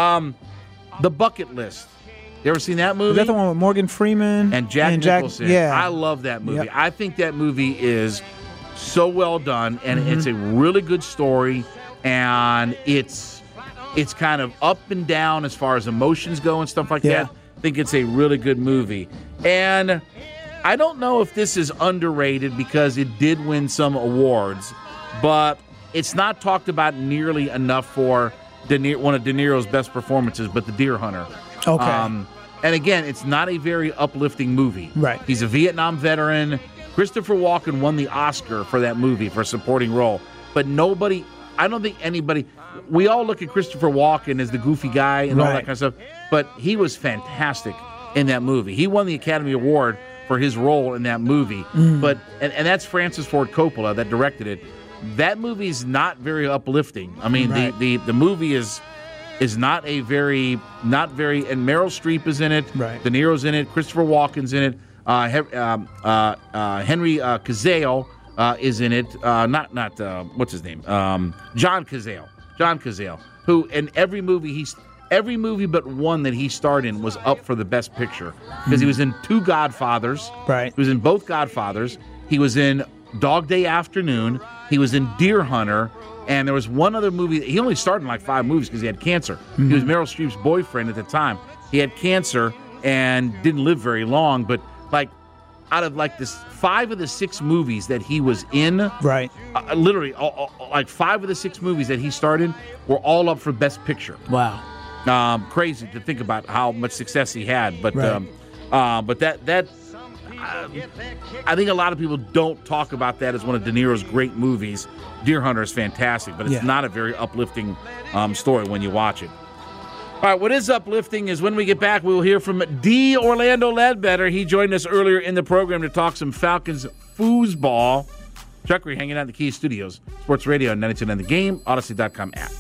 Speaker 4: The Bucket List. You ever seen that movie?
Speaker 5: Is that the one with Morgan Freeman?
Speaker 4: And Jack Nicholson.
Speaker 5: Yeah.
Speaker 4: I love that movie.
Speaker 5: Yep.
Speaker 4: I think that movie is so well done, and it's a really good story, and it's kind of up and down as far as emotions go and stuff like that. I think it's a really good movie. And I don't know if this is underrated because it did win some awards, but it's not talked about nearly enough for one of De Niro's best performances, but The Deer Hunter.
Speaker 5: Okay.
Speaker 4: And again, it's not a very uplifting movie.
Speaker 5: Right.
Speaker 4: He's a Vietnam veteran. Christopher Walken won the Oscar for that movie for a supporting role. But I don't think anybody, we all look at Christopher Walken as the goofy guy and all that kind of stuff, but he was fantastic in that movie. He won the Academy Award for his role in that movie. But and that's Francis Ford Coppola that directed it. That movie is not very uplifting. I mean, the movie is not very, and Meryl Streep is in it.
Speaker 5: Right.
Speaker 4: De Niro's in it. Christopher Walken's in it. Henry Cavill is in it. Not what's his name? John Cazale, who in every movie but one that he starred in was up for the Best Picture because he was in two Godfathers.
Speaker 5: Right.
Speaker 4: He was in both Godfathers. He was in Dog Day Afternoon. He was in Deer Hunter. And there was one other movie. He only starred in like 5 movies because he had cancer. Mm-hmm. He was Meryl Streep's boyfriend at the time. He had cancer and didn't live very long. But like out of like this 5 of the 6 movies that he was in,
Speaker 5: right?
Speaker 4: Literally, like 5 of the 6 movies that he starred in were all up for Best Picture.
Speaker 5: Wow.
Speaker 4: Crazy to think about how much success he had, but
Speaker 5: right.
Speaker 4: I think a lot of people don't talk about that as one of De Niro's great movies. Deer Hunter is fantastic, but it's not a very uplifting story when you watch it. All right, what is uplifting is when we get back, we will hear from D. Orlando Ledbetter. He joined us earlier in the program to talk some Falcons foosball. Chuck, we're hanging out in the Key Studios. Sports Radio 92.9 The Game, Odyssey.com app.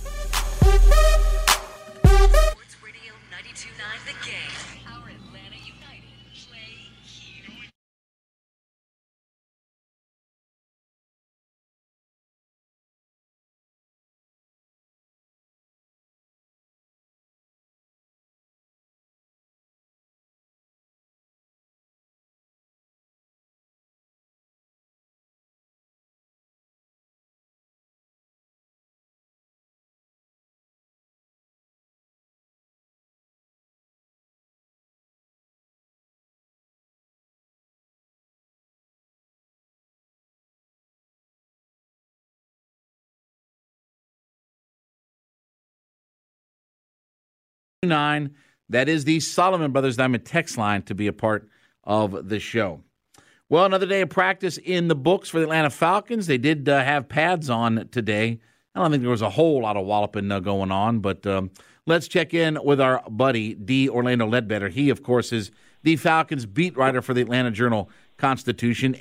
Speaker 4: That is the Solomon Brothers Diamond text line to be a part of the show. Well, another day of practice in the books for the Atlanta Falcons. They did have pads on today. I don't think there was a whole lot of walloping going on, but let's check in with our buddy, D. Orlando Ledbetter. He, of course, is the Falcons beat writer for the Atlanta Journal-Constitution.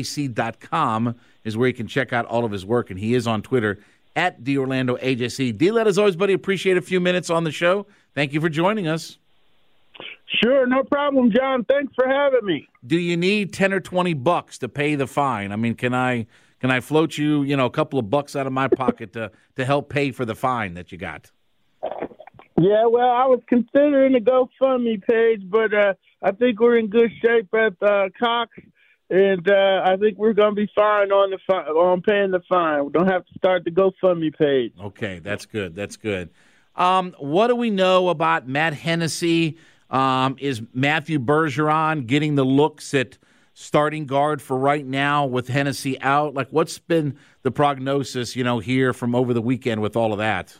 Speaker 4: AJC.com is where you can check out all of his work, and he is on Twitter at DOrlandoAJC. D-Led, as always, buddy, appreciate a few minutes on the show. Thank you for joining us.
Speaker 15: Sure, no problem, John. Thanks for having me.
Speaker 4: Do you need $10 or $20 to pay the fine? I mean, can I float you, a couple of bucks out of my pocket to help pay for the fine that you got?
Speaker 15: Yeah, well, I was considering a GoFundMe page, but I think we're in good shape at Cox, and I think we're going to be fine on paying the fine. We don't have to start the GoFundMe page.
Speaker 4: Okay, that's good. That's good. What do we know about Matt Hennessy? Is Matthew Bergeron getting the looks at starting guard for right now with Hennessy out? Like, what's been the prognosis, here from over the weekend with all of that?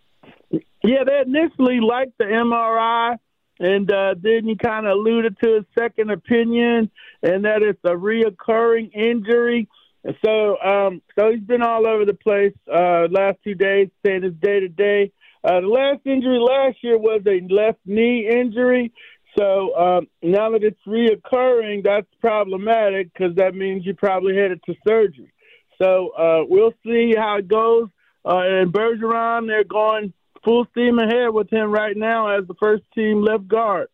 Speaker 15: Yeah, they initially liked the MRI, and then you kind of alluded to a second opinion, and that it's a reoccurring injury. So he's been all over the place last 2 days, saying it's day-to-day. The last injury last year was a left knee injury. So now that it's reoccurring, that's problematic because that means you probably headed to surgery. So we'll see how it goes. And Bergeron, they're going full steam ahead with him right now as the first-team left guard.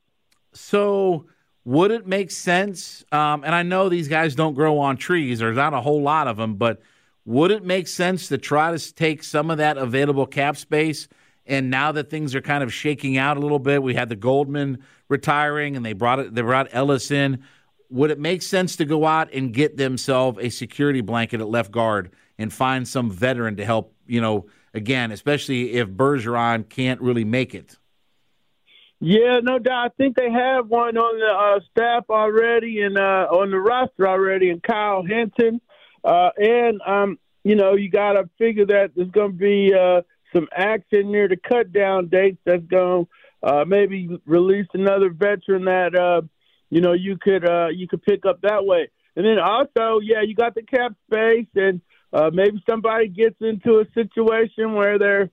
Speaker 4: So would it make sense, and I know these guys don't grow on trees, there's not a whole lot of them, but would it make sense to try to take some of that available cap space? And now that things are kind of shaking out a little bit, we had the Goldman retiring, and they brought Ellis in. Would it make sense to go out and get themselves a security blanket at left guard and find some veteran to help, again, especially if Bergeron can't really make it?
Speaker 15: Yeah, no doubt. I think they have one on the staff already and on the roster already, and Kyle Hinton. You got to figure that there's going to be some action near the cut-down dates that's going to maybe release another veteran that, you could pick up that way. And then also, you got the cap space, and maybe somebody gets into a situation where they're,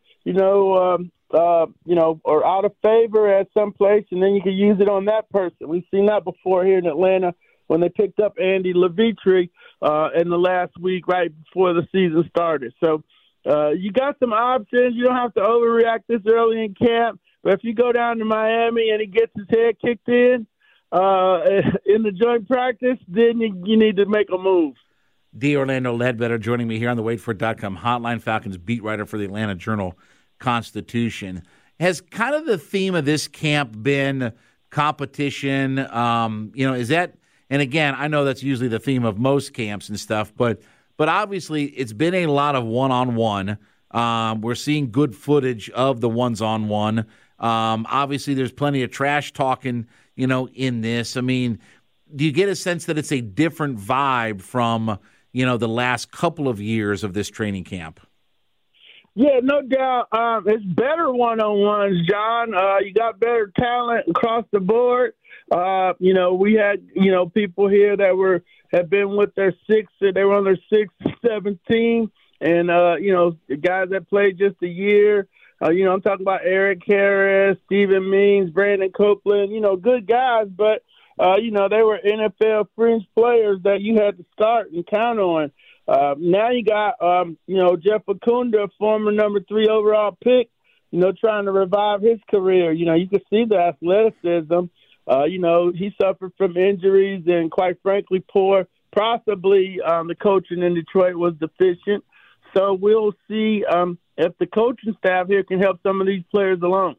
Speaker 15: or out of favor at some place, and then you can use it on that person. We've seen that before here in Atlanta when they picked up Andy Levitre in the last week right before the season started. So you got some options. You don't have to overreact this early in camp. But if you go down to Miami and he gets his head kicked in the joint practice, then you need to make a move.
Speaker 4: D. Orlando Ledbetter joining me here on the WaitFor.com hotline, Falcons beat writer for the Atlanta Journal-Constitution. Has kind of the theme of this camp been competition? Is that – and again, I know that's usually the theme of most camps and stuff, but obviously it's been a lot of one-on-one. We're seeing good footage of the ones-on-one. Obviously there's plenty of trash talking, in this. I mean, do you get a sense that it's a different vibe from – the last couple of years of this training camp?
Speaker 15: Yeah, no doubt. It's better one-on-ones, John. You got better talent across the board. We had, people here that had been with their they were on their 6th, 7th team. And, the guys that played just a year. I'm talking about Eric Harris, Steven Means, Brandon Copeland, good guys, but they were NFL fringe players that you had to start and count on. Now you got, Jeff Okunda, former number 3 overall pick, trying to revive his career. You can see the athleticism. He suffered from injuries and, quite frankly, possibly the coaching in Detroit was deficient. So we'll see if the coaching staff here can help some of these players along.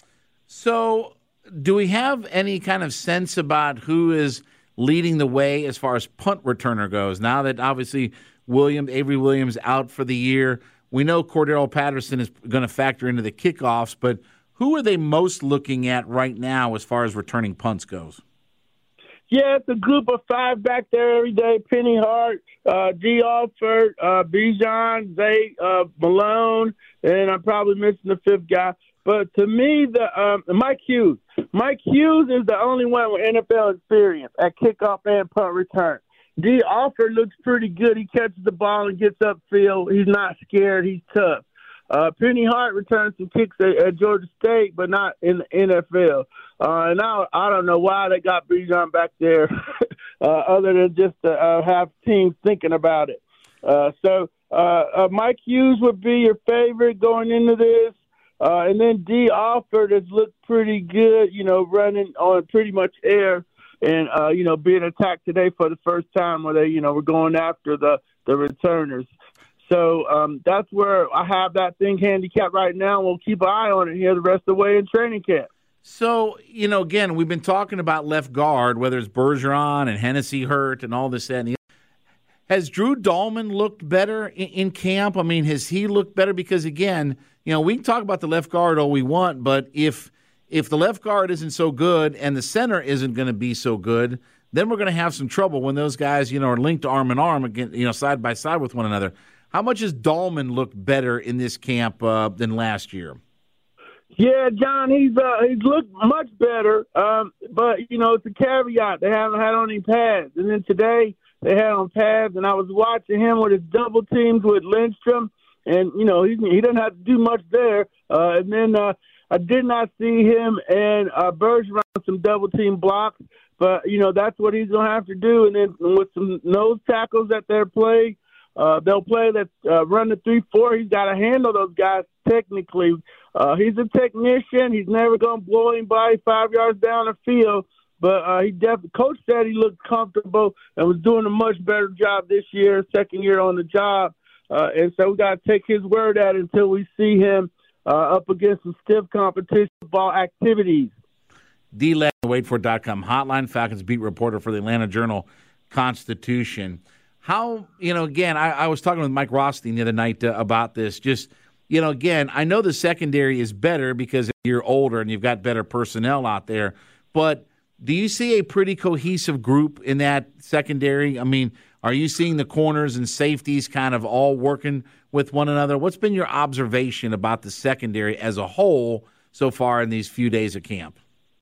Speaker 15: So do we have any kind of sense about who is leading the way as far as punt returner goes? Now that obviously Avery Williams out for the year, we know Cordero Patterson is going to factor into the kickoffs, but who are they most looking at right now as far as returning punts goes? Yeah, it's a group of 5 back there every day. Penny Hart, G. Alford, Bijan, Zay, Malone, and I'm probably missing the 5th guy. But to me, Mike Hughes. Mike Hughes is the only one with NFL experience at kickoff and punt return. D. Alford looks pretty good. He catches the ball and gets upfield. He's not scared. He's tough. Penny Hart returns some kicks at Georgia State, but not in the NFL. And I don't know why they got Bijan back there other than just to have teams thinking about it. So Mike Hughes would be your favorite going into this. And then D. Alford has looked pretty good, running on pretty much air and, being attacked today for the first time where they, were going after the returners. So that's where I have that thing handicapped right now. We'll keep an eye on it here the rest of the way in training camp. So, again, we've been talking about left guard, whether it's Bergeron and Hennessy hurt and all this, that, and the other. Has Drew Dahlman looked better in camp? I mean, has he looked better? Because, again, we can talk about the left guard all we want, but if the left guard isn't so good and the center isn't going to be so good, then we're going to have some trouble when those guys, are linked arm in arm, again, side by side with one another. How much has Dahlman looked better in this camp than last year? Yeah, John, he's looked much better, but, it's a caveat. They haven't had on any pads. And then today they had on pads, and I was watching him with his double teams with Lindstrom, and, he doesn't have to do much there. And then I did not see him and Bergeron some double-team blocks, but, that's what he's going to have to do. And then with some nose tackles that they'll play that run the 3-4. He's got to handle those guys technically. He's a technician. He's never going to blow anybody 5 yards down the field. But coach said he looked comfortable and was doing a much better job this year, second year on the job. And so we got to take his word at it until we see him up against some stiff competition ball activities. D-Led, WaitFor.com hotline, Falcons beat reporter for the Atlanta Journal-Constitution. How, again, I was talking with Mike Rothstein the other night about this. Just, again, I know the secondary is better because you're older and you've got better personnel out there. But do you see a pretty cohesive group in that secondary? I mean, are you seeing the corners and safeties kind of all working with one another? What's been your observation about the secondary as a whole so far in these few days of camp?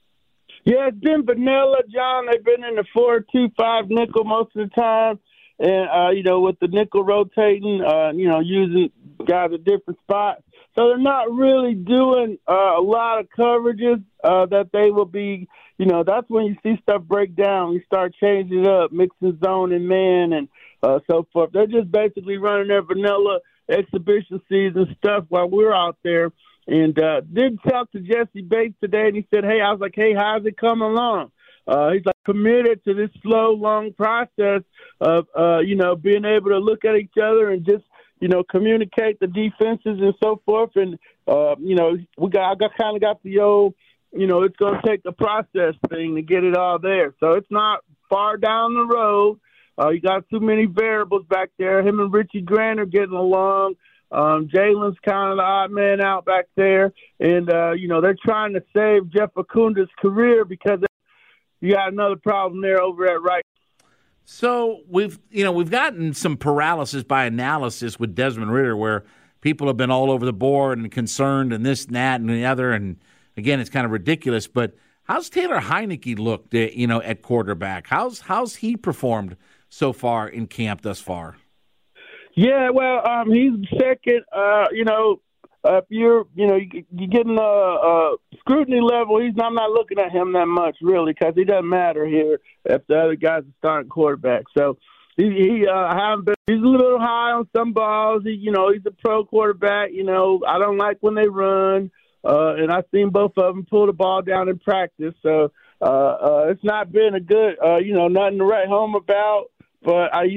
Speaker 15: Yeah, it's been vanilla, John. They've been in the 4-2-5 nickel most of the time. And, with the nickel rotating, using guys at different spots. So they're not really doing a lot of coverages that they will be, that's when you see stuff break down. You start changing it up, mixing zone and man and so forth. They're just basically running their vanilla exhibition season stuff while we're out there. And did talk to Jesse Bates today, and he said, hey, how's it coming along? He's like committed to this slow, long process of, being able to look at each other and just, communicate the defenses and so forth. And, I kind of got the old, it's going to take the process thing to get it all there. So it's not far down the road. You got too many variables back there. Him and Richie Grant are getting along. Jalen's kind of the odd man out back there. And, they're trying to save Jeff Okunda's career because you got another problem there over at right.
Speaker 4: So we've gotten some paralysis by analysis with Desmond Ridder where people have been all over the board and concerned and this and that and the other. And, again, it's kind of ridiculous. But how's Taylor Heineke looked, at quarterback? How's he performed so far in camp thus far?
Speaker 15: Yeah, well, he's second. If you're getting a scrutiny level, I'm not looking at him that much really because he doesn't matter here if the other guy's a starting quarterback. So he's a little high on some balls. He's a pro quarterback. I don't like when they run, and I've seen both of them pull the ball down in practice. So it's not been a good, nothing to write home about. But there's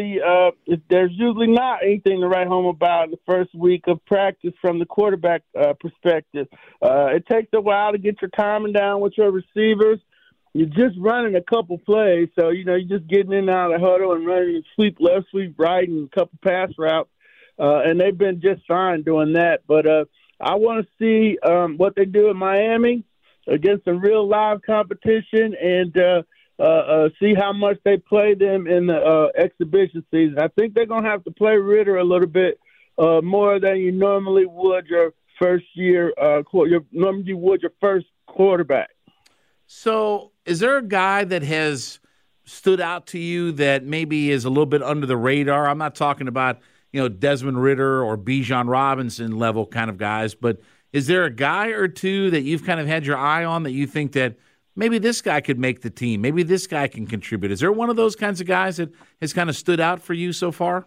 Speaker 15: usually not anything to write home about in the first week of practice from the quarterback perspective. It takes a while to get your timing down with your receivers. You're just running a couple plays, so, you're just getting in and out of the huddle and running sweep left, sweep right, and a couple pass routes. And they've been just fine doing that. But I want to see what they do in Miami against some real live competition and see how much they play them in the exhibition season. I think they're going to have to play Ridder a little bit more than you normally would your first year, your first quarterback.
Speaker 4: So is there a guy that has stood out to you that maybe is a little bit under the radar? I'm not talking about, Desmond Ridder or Bijan Robinson level kind of guys, but is there a guy or two that you've kind of had your eye on that you think that maybe this guy could make the team? Maybe this guy can contribute. Is there one of those kinds of guys that has kind of stood out for you so far?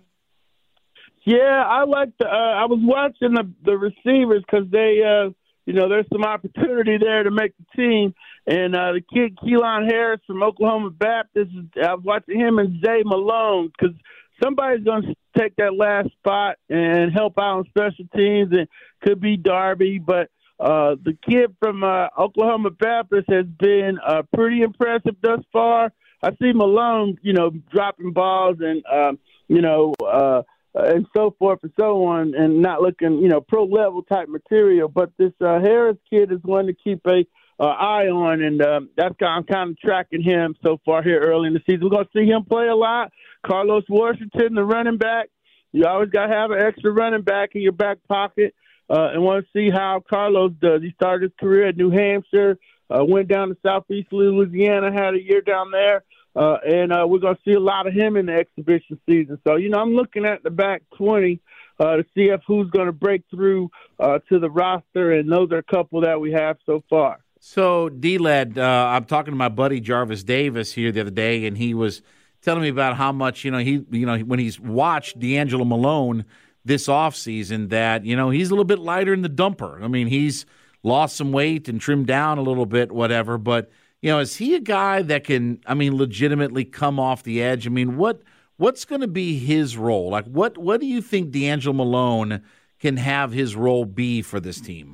Speaker 15: Yeah, I was watching the receivers because they, there's some opportunity there to make the team. And the kid Keelan Harris from Oklahoma Baptist, I was watching him and Zay Malone because somebody's going to take that last spot and help out on special teams. And could be Darby, but the kid from Oklahoma Baptist has been pretty impressive thus far. I see Malone, dropping balls and, and so forth and so on, and not looking, pro-level type material. But this Harris kid is one to keep a eye on, and I'm kind of tracking him so far here early in the season. We're going to see him play a lot. Carlos Washington, the running back. You always got to have an extra running back in your back pocket. And want to see how Carlos does. He started his career at New Hampshire, went down to Southeast Louisiana, had a year down there, and we're going to see a lot of him in the exhibition season. So, I'm looking at the back 20 to see if who's going to break through to the roster, and those are a couple that we have so far.
Speaker 4: So, D-Led, I'm talking to my buddy Jarvis Davis here the other day, and he was telling me about how much, when he's watched D'Angelo Malone this offseason that, he's a little bit lighter in the dumper. I mean, he's lost some weight and trimmed down a little bit, whatever. But, is he a guy that can, legitimately come off the edge? What's going to be his role? Like, what do you think D'Angelo Malone can have his role be for this team?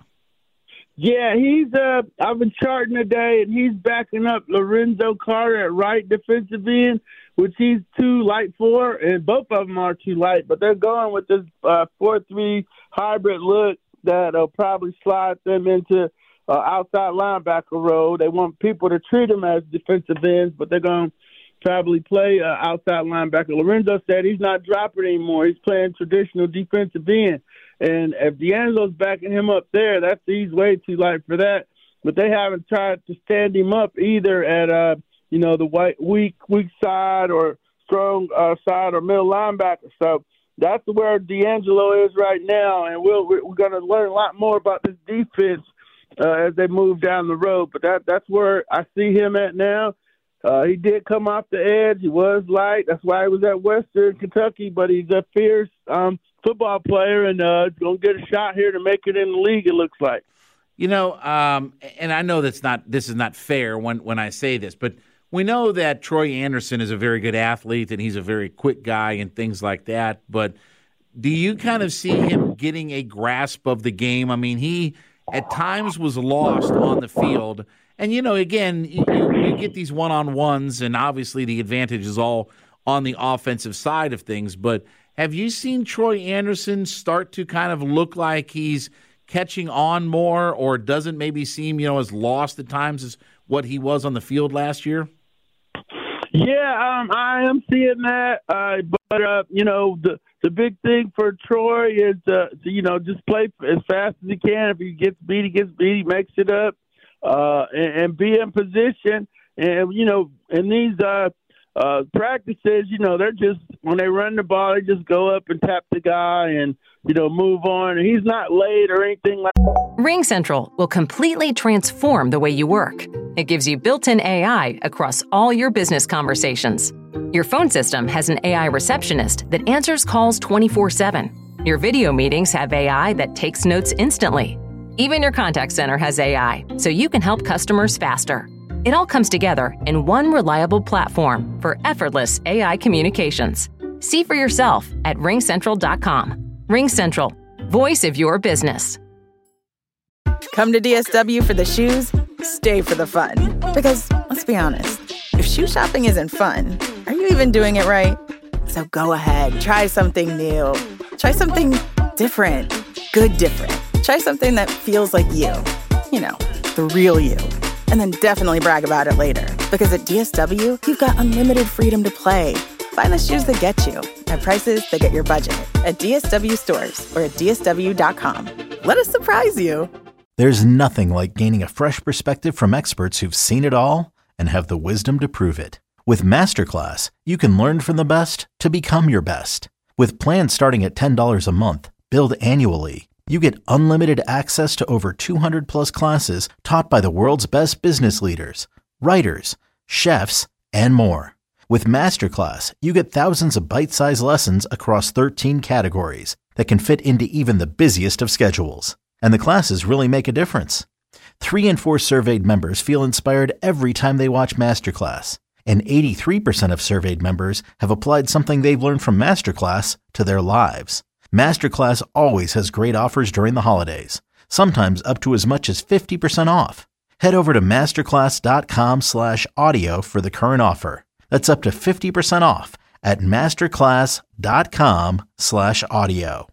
Speaker 15: Yeah, I've been charting today, and he's backing up Lorenzo Carter at right defensive end, which he's too light for, and both of them are too light. But they're going with this 4-3 hybrid look that'll probably slide them into outside linebacker role. They want people to treat them as defensive ends, but they're going to probably play outside linebacker. Lorenzo said he's not dropping anymore. He's playing traditional defensive end. And if D'Angelo's backing him up there, he's way too light for that. But they haven't tried to stand him up either at the weak side or strong side or middle linebacker. So that's where D'Angelo is right now, and we're going to learn a lot more about this defense as they move down the road. But that's where I see him at now. He did come off the edge. He was light. That's why he was at Western Kentucky, but he's a fierce football player and going to get a shot here to make it in the league, it looks like.
Speaker 4: And I know this is not fair when I say this, but we know that Troy Anderson is a very good athlete and he's a very quick guy and things like that. But do you kind of see him getting a grasp of the game? I mean, he at times was lost on the field. And, again, you get these one-on-ones, and obviously the advantage is all on the offensive side of things. But have you seen Troy Anderson start to kind of look like he's catching on more, or doesn't maybe seem, as lost at times as what he was on the field last year?
Speaker 15: Yeah, I am seeing that. But the big thing for Troy is, just play as fast as he can. If he gets beat, he makes it up, and be in position. And, in these practices, they're just, when they run the ball, they just go up and tap the guy and, move on. And he's not late or anything like that.
Speaker 1: RingCentral will completely transform the way you work. It gives you built-in AI across all your business conversations. Your phone system has an AI receptionist that answers calls 24/7. Your video meetings have AI that takes notes instantly. Even your contact center has AI, so you can help customers faster. It all comes together in one reliable platform for effortless AI communications. See for yourself at ringcentral.com. RingCentral, voice of your business.
Speaker 9: Come to DSW for the shoes, stay for the fun. Because, let's be honest, if shoe shopping isn't fun, are you even doing it right? So go ahead, try something new. Try something different. Good different. Try something that feels like you. The real you. And then definitely brag about it later. Because at DSW, you've got unlimited freedom to play. Find the shoes that get you at prices that get your budget at DSW stores or at DSW.com. Let us surprise you.
Speaker 2: There's nothing like gaining a fresh perspective from experts who've seen it all and have the wisdom to prove it. With Masterclass, you can learn from the best to become your best. With plans starting at $10 a month, billed annually, you get unlimited access to over 200 plus classes taught by the world's best business leaders, writers, chefs, and more. With Masterclass, you get thousands of bite-sized lessons across 13 categories that can fit into even the busiest of schedules. And the classes really make a difference. 3 in 4 surveyed members feel inspired every time they watch Masterclass. And 83% of surveyed members have applied something they've learned from Masterclass to their lives. Masterclass always has great offers during the holidays, sometimes up to as much as 50% off. Head over to masterclass.com/audio for the current offer. That's up to 50% off at masterclass.com/audio.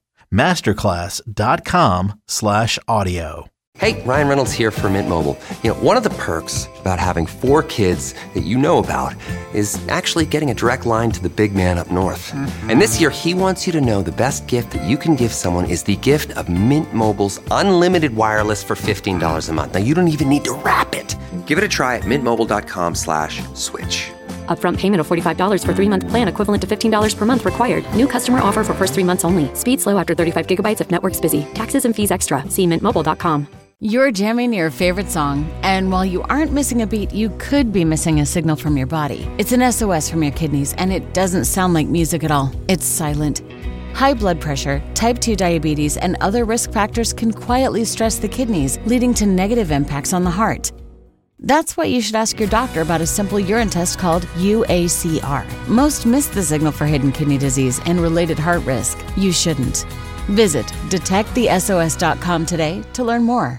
Speaker 2: masterclass.com/audio.
Speaker 10: Hey, Ryan Reynolds here for Mint Mobile. One of the perks about having 4 kids that you know about is actually getting a direct line to the big man up north. Mm-hmm. And this year, he wants you to know the best gift that you can give someone is the gift of Mint Mobile's unlimited wireless for $15 a month. Now, you don't even need to wrap it. Give it a try at mintmobile.com/switch.
Speaker 11: Upfront payment of $45 for 3-month plan equivalent to $15 per month required. New customer offer for first 3 months only. Speed slow after 35 gigabytes if network's busy. Taxes and fees extra. See mintmobile.com.
Speaker 12: You're jamming your favorite song, and while you aren't missing a beat, you could be missing a signal from your body. It's an SOS from your kidneys, and it doesn't sound like music at all. It's silent. High blood pressure, type 2 diabetes, and other risk factors can quietly stress the kidneys, leading to negative impacts on the heart. That's why you should ask your doctor about a simple urine test called UACR. Most miss the signal for hidden kidney disease and related heart risk. You shouldn't. Visit detectthesos.com today to learn more.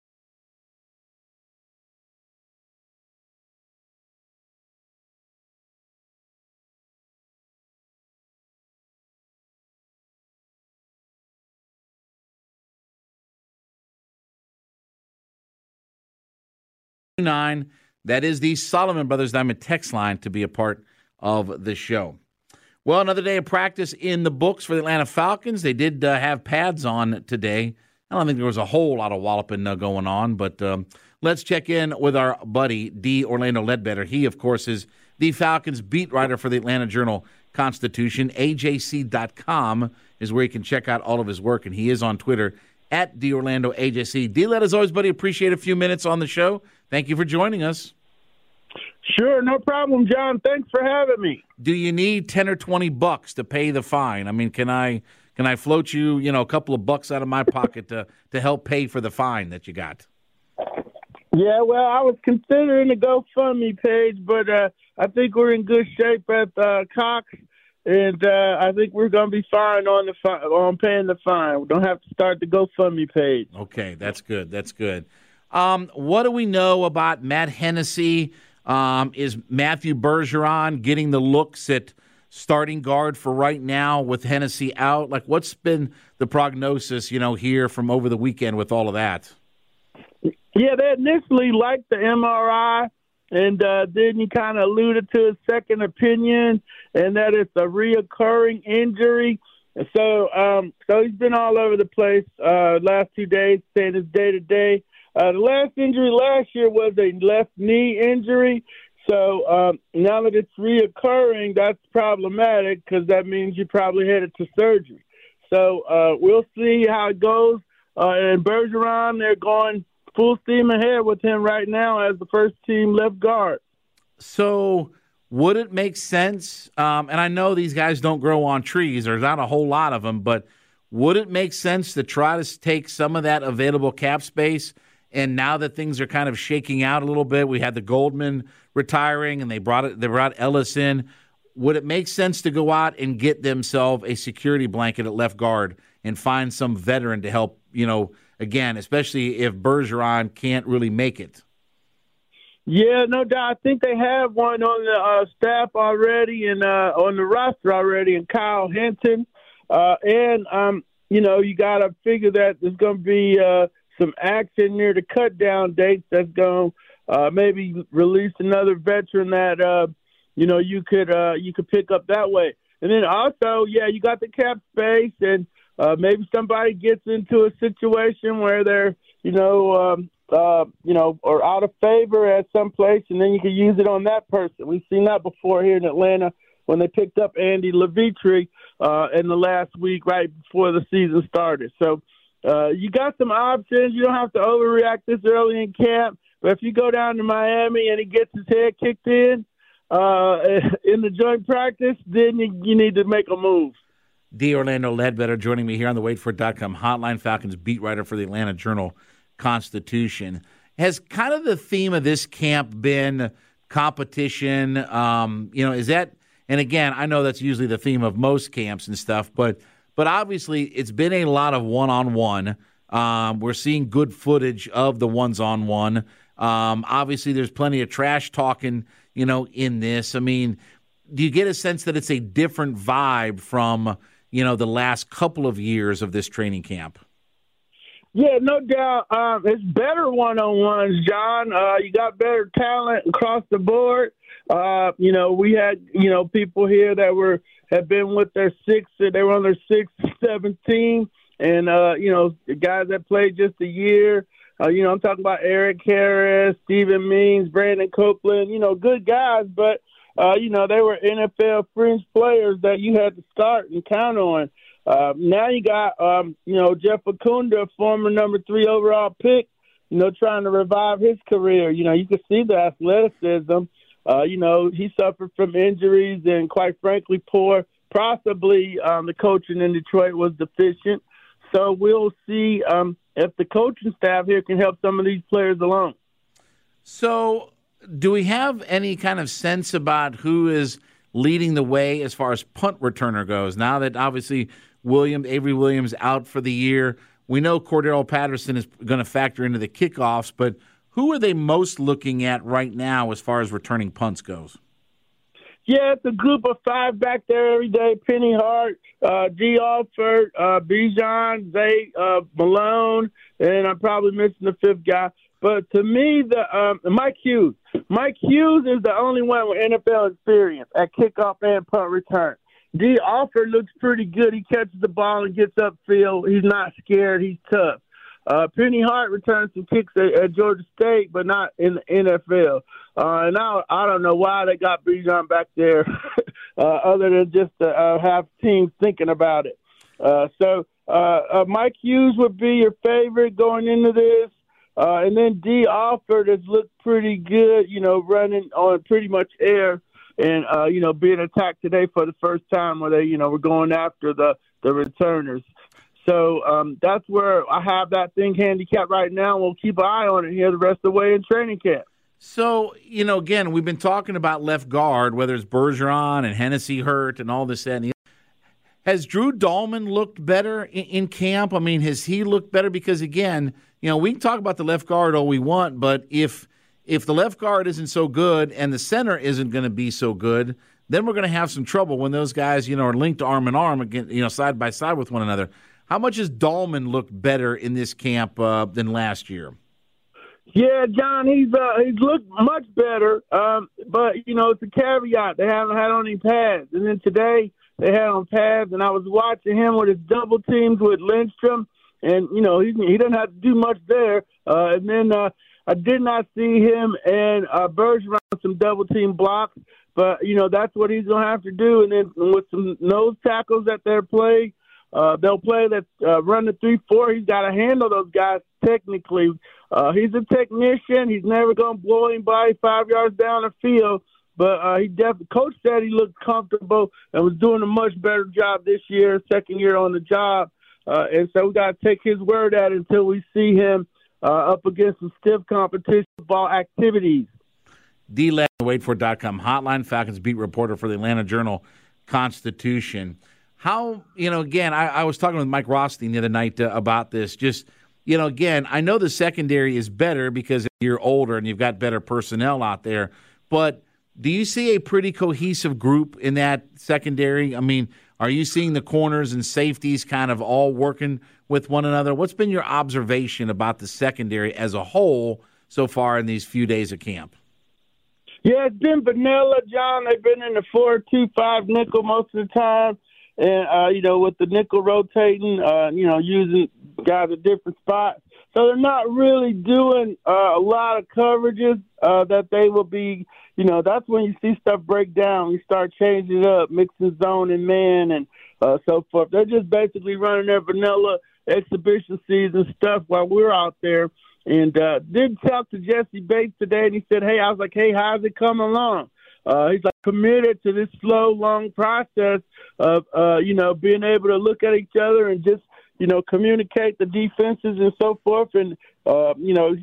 Speaker 4: That is the Solomon Brothers Diamond text line to be a part of the show. Well, another day of practice in the books for the Atlanta Falcons. They did have pads on today. I don't think there was a whole lot of walloping going on, but let's check in with our buddy, D. Orlando Ledbetter. He, of course, is the Falcons beat writer for the Atlanta Journal-Constitution. AJC.com is where you can check out all of his work, and he is on Twitter at DOrlandoAJC. D-Led, as always, buddy, appreciate a few minutes on the show. Thank you for joining us.
Speaker 15: Sure, no problem, John. Thanks for having me.
Speaker 4: Do you need $10 or $20 to pay the fine? I mean, can I float you, a couple of bucks out of my pocket to help pay for the fine that you got?
Speaker 15: Yeah, well, I was considering the GoFundMe page, but I think we're in good shape at Cox, and I think we're going to be fine on paying the fine. We don't have to start the GoFundMe page.
Speaker 4: Okay, that's good. That's good. What do we know about Matt Hennessy? Is Matthew Bergeron getting the looks at starting guard for right now with Hennessy out? Like, what's been the prognosis, here from over the weekend with all of that?
Speaker 15: Yeah, they initially liked the MRI, and then he kind of alluded to a second opinion, and that it's a reoccurring injury. So he's been all over the place last 2 days, saying it's day-to-day. The last injury last year was a left knee injury. So now that it's reoccurring, that's problematic because that means you're probably headed to surgery. So we'll see how it goes. And Bergeron, they're going full steam ahead with him right now as the first-team left guard.
Speaker 4: So would it make sense, and I know these guys don't grow on trees, there's not a whole lot of them, but would it make sense to try to take some of that available cap space? And now that things are kind of shaking out a little bit, we had the Goldman retiring, and they brought Ellis in. Would it make sense to go out and get themselves a security blanket at left guard and find some veteran to help, again, especially if Bergeron can't really make it?
Speaker 15: Yeah, no doubt. I think they have one on the staff already and on the roster already, and Kyle Hinton. You got to figure that there's going to be some action near the cut-down dates that's going to maybe release another veteran that, you could pick up that way. And then also, you got the cap space, and maybe somebody gets into a situation where they're, or out of favor at some place, and then you can use it on that person. We've seen that before here in Atlanta when they picked up Andy Levitri in the last week right before the season started. So you got some options. You don't have to overreact this early in camp. But if you go down to Miami and he gets his head kicked in the joint practice, then you need to make a move.
Speaker 4: D. Orlando Ledbetter joining me here on the WaitFor.com hotline, Falcons beat writer for the Atlanta Journal-Constitution. Has kind of the theme of this camp been competition? Is that – and again, I know that's usually the theme of most camps and stuff, but obviously it's been a lot of one-on-one. We're seeing good footage of the ones-on-one. Obviously there's plenty of trash talking, in this. I mean, do you get a sense that it's a different vibe from – the last couple of years of this training camp?
Speaker 15: Yeah, no doubt. It's better one-on-ones, John. You got better talent across the board. We had, people here that had been with their they were on their 6th, 7th team. And, the guys that played just a year. I'm talking about Eric Harris, Steven Means, Brandon Copeland, good guys, but they were NFL fringe players that you had to start and count on. Now you got, Jeff Okunda, former number 3 overall pick, trying to revive his career. You can see the athleticism. He suffered from injuries and, quite frankly, possibly the coaching in Detroit was deficient. So we'll see if the coaching staff here can help some of these players along.
Speaker 4: So do we have any kind of sense about who is leading the way as far as punt returner goes? Now that obviously Avery Williams out for the year, we know Cordero Patterson is going to factor into the kickoffs, but who are they most looking at right now as far as returning punts goes?
Speaker 15: Yeah, it's a group of 5 back there every day. Penny Hart, G. Alford, Bijan, Zay, Malone, and I'm probably missing the 5th guy. But to me, Mike Hughes. Mike Hughes is the only one with NFL experience at kickoff and punt return. D. Alford looks pretty good. He catches the ball and gets upfield. He's not scared. He's tough. Penny Hart returns some kicks at Georgia State, but not in the NFL. And I don't know why they got Bijan back there other than just to have teams thinking about it. So Mike Hughes would be your favorite going into this. And then D. Alford has looked pretty good, running on pretty much air and, being attacked today for the first time where they, were going after the returners. So that's where I have that thing handicapped right now, and we'll keep an eye on it here the rest of the way in training camp.
Speaker 4: So, again, we've been talking about left guard, whether it's Bergeron and Hennessy hurt and all this, that, and the other. Has Drew Dahlman looked better in camp? I mean, has he looked better? Because, again, we can talk about the left guard all we want, but if the left guard isn't so good and the center isn't going to be so good, then we're going to have some trouble when those guys, are linked arm in arm, again, side by side with one another. How much has Dahlman looked better in this camp than last year?
Speaker 15: Yeah, John, he's looked much better, but it's a caveat. They haven't had on any pads, and then today they had on pads, and I was watching him with his double teams with Lindstrom, and he doesn't have to do much there. And then I did not see him and Bergeron some double team blocks, but that's what he's gonna have to do. And then with some nose tackles that they'll play that run the 3-4. He's got to handle those guys technically. He's a technician. He's never going to blow anybody 5 yards down the field. But Coach said he looked comfortable and was doing a much better job this year, second year on the job. And so we got to take his word at it until we see him up against some stiff competition ball activities.
Speaker 4: D-Led, waitfor.com hotline, Falcons beat reporter for the Atlanta Journal-Constitution. How, again, I was talking with Mike Rothstein the other night about this. Just, again, I know the secondary is better because you're older and you've got better personnel out there. But do you see a pretty cohesive group in that secondary? I mean, are you seeing the corners and safeties kind of all working with one another? What's been your observation about the secondary as a whole so far in these few days of camp?
Speaker 15: Yeah, it's been vanilla, John. They've been in the 4-2-5 nickel most of the time. And, with the nickel rotating, using guys at different spots. So they're not really doing a lot of coverages that they will be, that's when you see stuff break down. You start changing it up, mixing zone and man and so forth. They're just basically running their vanilla exhibition season stuff while we're out there. And did talk to Jesse Bates today, and he said, I was like, hey, how's it coming along? He's like committed to this slow, long process of, being able to look at each other and just, communicate the defenses and so forth. And, I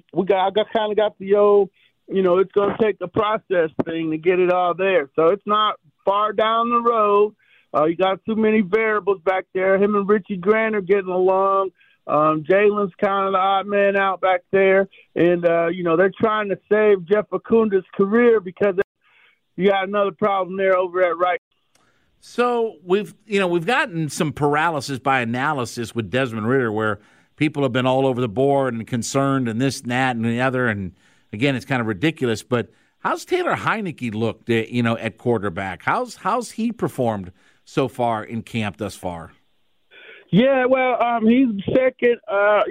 Speaker 15: got the old, it's going to take the process thing to get it all there. So it's not far down the road. You got too many variables back there. Him and Richie Grant are getting along. Jalen's kind of the odd man out back there. And, they're trying to save Jeff Acunda's career because you got another problem there over at right.
Speaker 4: So we've gotten some paralysis by analysis with Desmond Ridder, where people have been all over the board and concerned and this and that and the other. And again, it's kind of ridiculous. But how's Taylor Heineke looked? At quarterback. How's he performed so far in camp thus far?
Speaker 15: Yeah, well, he's second.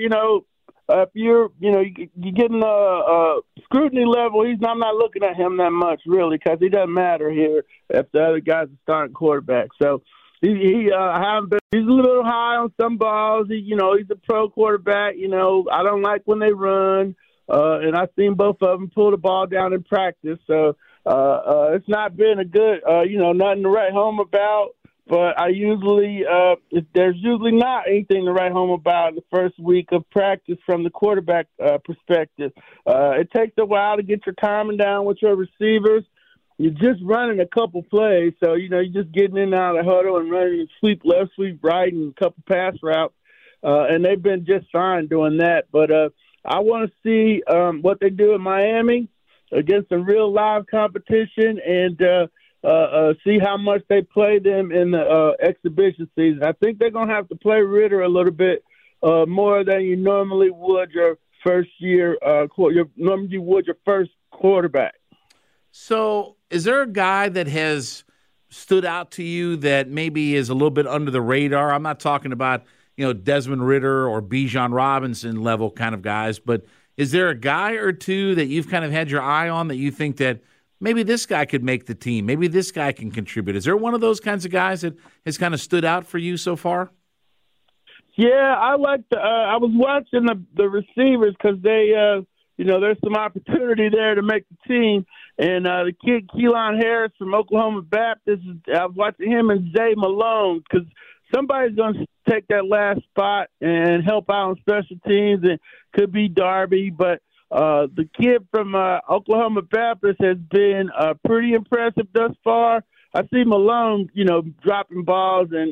Speaker 15: If you're getting a scrutiny level, I'm not looking at him that much, really, because he doesn't matter here if the other guy's a starting quarterback. So he's a little high on some balls. He's a pro quarterback. I don't like when they run, and I've seen both of them pull the ball down in practice. So it's not been a good, nothing to write home about. But there's usually not anything to write home about the first week of practice from the quarterback perspective. It takes a while to get your timing down with your receivers. You're just running a couple plays, so, you're just getting in and out of the huddle and running sweep left, sweep right, and a couple pass routes. And they've been just fine doing that. But I want to see what they do in Miami against some real live competition and see how much they play them in the exhibition season. I think they're going to have to play Ridder a little bit more than you normally would your first year, your first quarterback.
Speaker 4: So is there a guy that has stood out to you that maybe is a little bit under the radar? I'm not talking about, Desmond Ridder or Bijan Robinson level kind of guys, but is there a guy or two that you've kind of had your eye on that you think that maybe this guy could make the team, maybe this guy can contribute? Is there one of those kinds of guys that has kind of stood out for you so far?
Speaker 15: Yeah, I was watching the receivers because they, there's some opportunity there to make the team. And the kid, Keelan Harris from Oklahoma Baptist, I was watching him and Zay Malone because somebody's going to take that last spot and help out on special teams. And could be Darby, but the kid from Oklahoma Baptist has been pretty impressive thus far. I see Malone, dropping balls and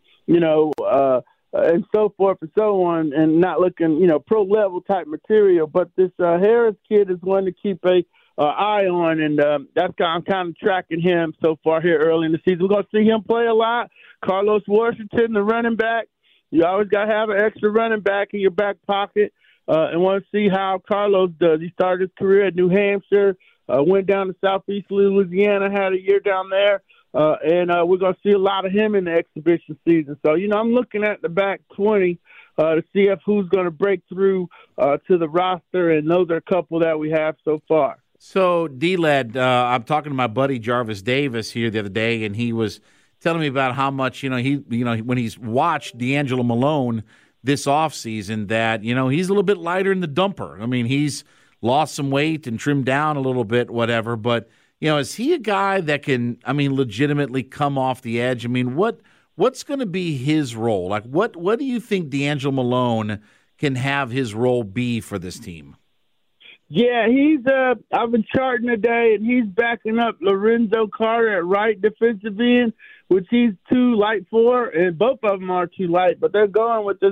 Speaker 15: and so forth and so on, and not looking, pro level type material. But this Harris kid is one to keep a eye on, and I'm kind of tracking him so far here early in the season. We're going to see him play a lot. Carlos Washington, the running back. You always got to have an extra running back in your back pocket, and want to see how Carlos does. He started his career at New Hampshire, went down to Southeast Louisiana, had a year down there. And we're going to see a lot of him in the exhibition season. So, I'm looking at the back 20 to see who's going to break through to the roster, and those are a couple that we have so far.
Speaker 4: So, D-Led, I'm talking to my buddy Jarvis Davis here the other day, and he was telling me about how much, when he's watched D'Angelo Malone this offseason, that, he's a little bit lighter in the dumper. I mean, he's lost some weight and trimmed down a little bit, whatever, but is he a guy that can, legitimately come off the edge? What's going to be his role? Like, what do you think D'Angelo Malone can have his role be for this team?
Speaker 15: Yeah, I've been charting today, and he's backing up Lorenzo Carter at right defensive end, which he's too light for, and both of them are too light, but they're going with this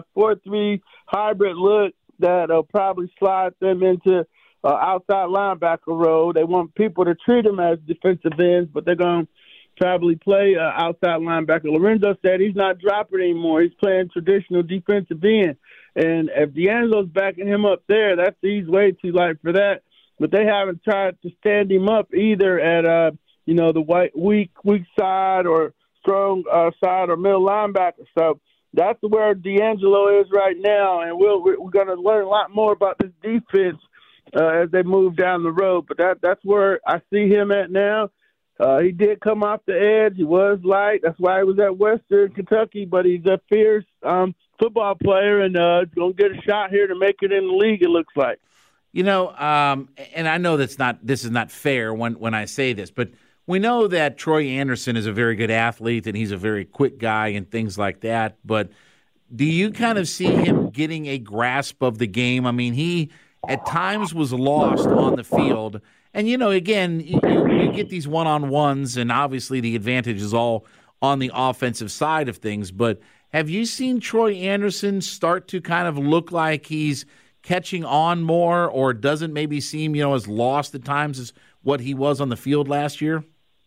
Speaker 15: 4-3 hybrid look that'll probably slide them into outside linebacker role. They want people to treat them as defensive ends, but they're going to probably play outside linebacker. Lorenzo said he's not dropping anymore. He's playing traditional defensive end. And if D'Angelo's backing him up there, he's way too light for that. But they haven't tried to stand him up either at, the weak side or strong side or middle linebacker. So that's where D'Angelo is right now. And we're going to learn a lot more about this defense as they move down the road. But that's where I see him at now. He did come off the edge. He was light. That's why he was at Western Kentucky. But he's a fierce football player, and he's going to get a shot here to make it in the league, it looks like.
Speaker 4: And I know this is not fair when I say this, but we know that Troy Anderson is a very good athlete, and he's a very quick guy and things like that. But do you kind of see him getting a grasp of the game? He at times was lost on the field. And, again, you get these one-on-ones, and obviously the advantage is all on the offensive side of things. But have you seen Troy Anderson start to kind of look like he's catching on more, or doesn't maybe seem, as lost at times as what he was on the field last year?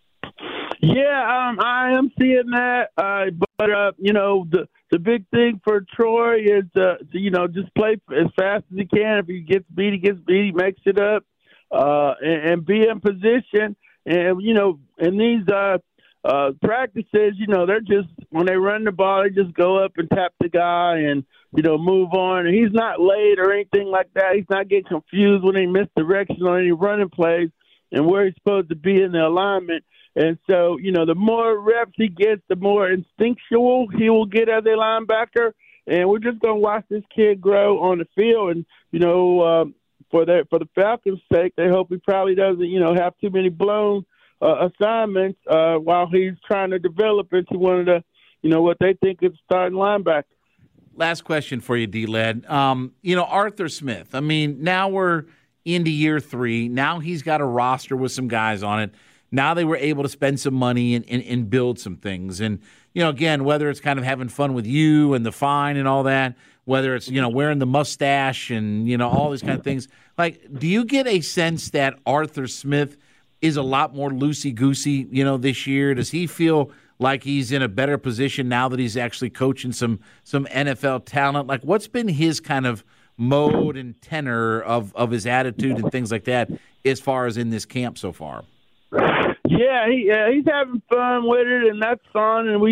Speaker 15: Yeah, I am seeing that. But the big thing for Troy is, just play as fast as he can. If he gets beat, he gets beat. He makes it up and be in position. And, in these practices, they're just, when they run the ball, they just go up and tap the guy and, move on. And he's not late or anything like that. He's not getting confused when he misdirection on any running plays and where he's supposed to be in the alignment. And so, the more reps he gets, the more instinctual he will get as a linebacker. And we're just going to watch this kid grow on the field. And, for the Falcons' sake, they hope he probably doesn't, have too many blown assignments while he's trying to develop into one of the, what they think is starting linebacker.
Speaker 4: Last question for you, D-Led. Arthur Smith, now we're into year 3. Now he's got a roster with some guys on it. Now they were able to spend some money and build some things. And, again, whether it's kind of having fun with you and the fine and all that, whether it's, wearing the mustache and, all these kind of things. Like, do you get a sense that Arthur Smith is a lot more loosey-goosey, this year? Does he feel like he's in a better position now that he's actually coaching some NFL talent? Like, what's been his kind of mode and tenor of his attitude and things like that as far as in this camp so far?
Speaker 15: Yeah, he's having fun with it, and that's fun. And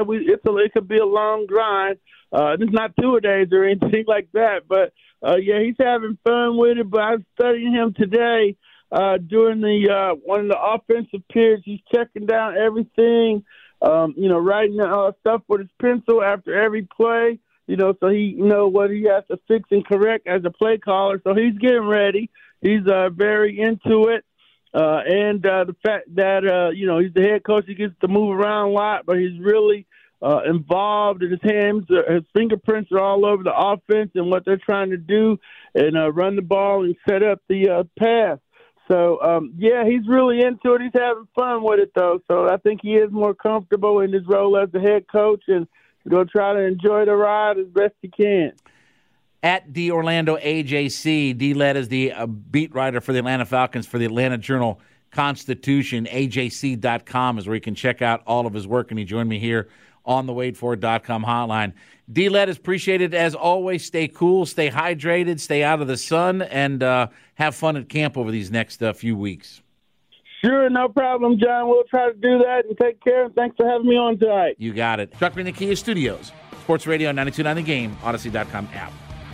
Speaker 15: it could be a long grind. It's not 2 days or anything like that, but he's having fun with it. But I was studying him today during one of the offensive periods. He's checking down everything, writing stuff with his pencil after every play. So he what he has to fix and correct as a play caller. So he's getting ready. He's very into it. And the fact that, he's the head coach, he gets to move around a lot, but he's really involved, and his fingerprints are all over the offense and what they're trying to do, and run the ball and set up the pass. So, he's really into it. He's having fun with it, though. So I think he is more comfortable in his role as the head coach, and he's going to try to enjoy the ride as best he can.
Speaker 4: At D Orlando AJC, D led as the beat writer for the Atlanta Falcons for the Atlanta Journal-Constitution. AJC.com is where you can check out all of his work, and he joined me here on the WadeFord.com hotline. D-Led is appreciated as always. Stay cool, stay hydrated, stay out of the sun, and have fun at camp over these next few weeks.
Speaker 15: Sure, no problem, John. We'll try to do that, and take care, and thanks for having me on tonight.
Speaker 4: You got it. Chuck in the Kia Studios, Sports Radio 92.9 The Game, Odyssey.com app.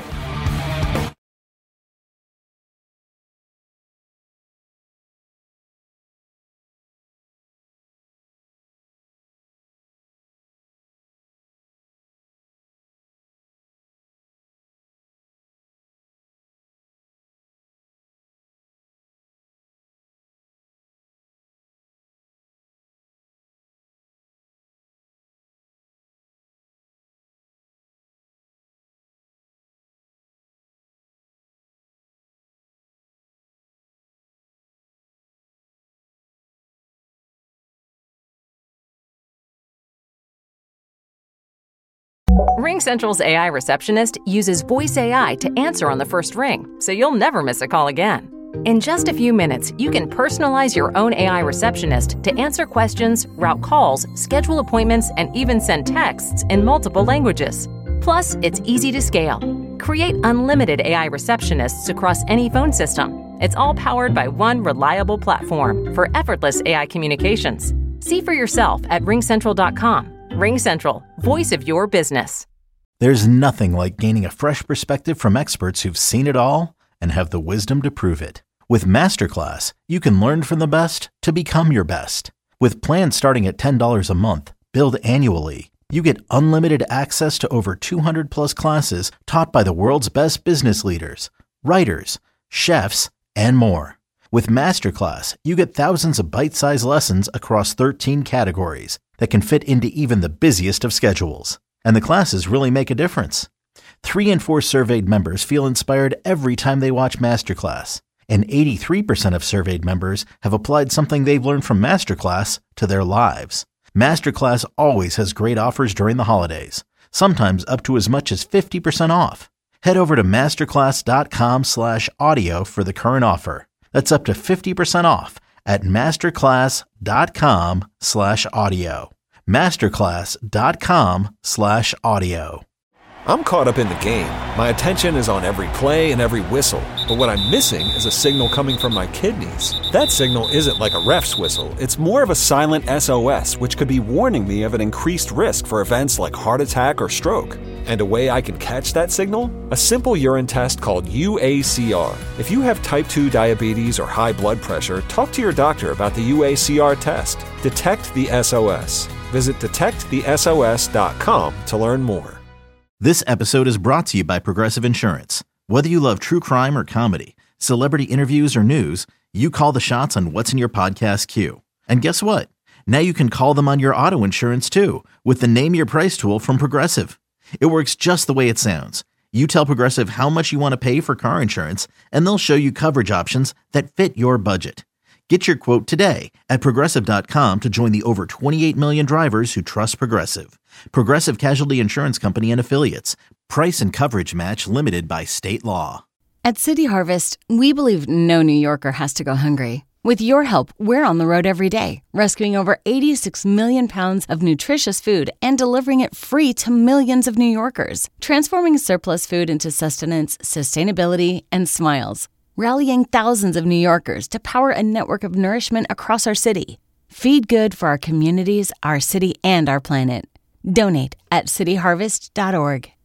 Speaker 1: RingCentral's AI receptionist uses voice AI to answer on the first ring, so you'll never miss a call again. In just a few minutes, you can personalize your own AI receptionist to answer questions, route calls, schedule appointments, and even send texts in multiple languages. Plus, it's easy to scale. Create unlimited AI receptionists across any phone system. It's all powered by one reliable platform for effortless AI communications. See for yourself at RingCentral.com. RingCentral, voice of your business.
Speaker 2: There's nothing like gaining a fresh perspective from experts who've seen it all and have the wisdom to prove it. With Masterclass, you can learn from the best to become your best. With plans starting at $10 a month, billed annually, you get unlimited access to over 200 plus classes taught by the world's best business leaders, writers, chefs, and more. With Masterclass, you get thousands of bite-sized lessons across 13 categories that can fit into even the busiest of schedules. And the classes really make a difference. 3 in 4 surveyed members feel inspired every time they watch Masterclass. And 83% of surveyed members have applied something they've learned from Masterclass to their lives. Masterclass always has great offers during the holidays, sometimes up to as much as 50% off. Head over to masterclass.com/audio for the current offer. That's up to 50% off at masterclass.com/audio. masterclass.com/audio.
Speaker 3: I'm caught up in the game. My attention is on every play and every whistle. But what I'm missing is a signal coming from my kidneys. That signal isn't like a ref's whistle. It's more of a silent SOS, which could be warning me of an increased risk for events like heart attack or stroke. And a way I can catch that signal? A simple urine test called UACR. If you have type 2 diabetes or high blood pressure, talk to your doctor about the UACR test. Detect the SOS. Visit detectthesos.com to learn more.
Speaker 2: This episode is brought to you by Progressive Insurance. Whether you love true crime or comedy, celebrity interviews or news, you call the shots on what's in your podcast queue. And guess what? Now you can call them on your auto insurance too with the Name Your Price tool from Progressive. It works just the way it sounds. You tell Progressive how much you want to pay for car insurance, and they'll show you coverage options that fit your budget. Get your quote today at Progressive.com to join the over 28 million drivers who trust Progressive. Progressive Casualty Insurance Company and Affiliates. Price and coverage match limited by state law.
Speaker 12: At City Harvest, we believe no New Yorker has to go hungry. With your help, we're on the road every day, rescuing over 86 million pounds of nutritious food and delivering it free to millions of New Yorkers, transforming surplus food into sustenance, sustainability, and smiles. Rallying thousands of New Yorkers to power a network of nourishment across our city. Feed good for our communities, our city, and our planet. Donate at cityharvest.org.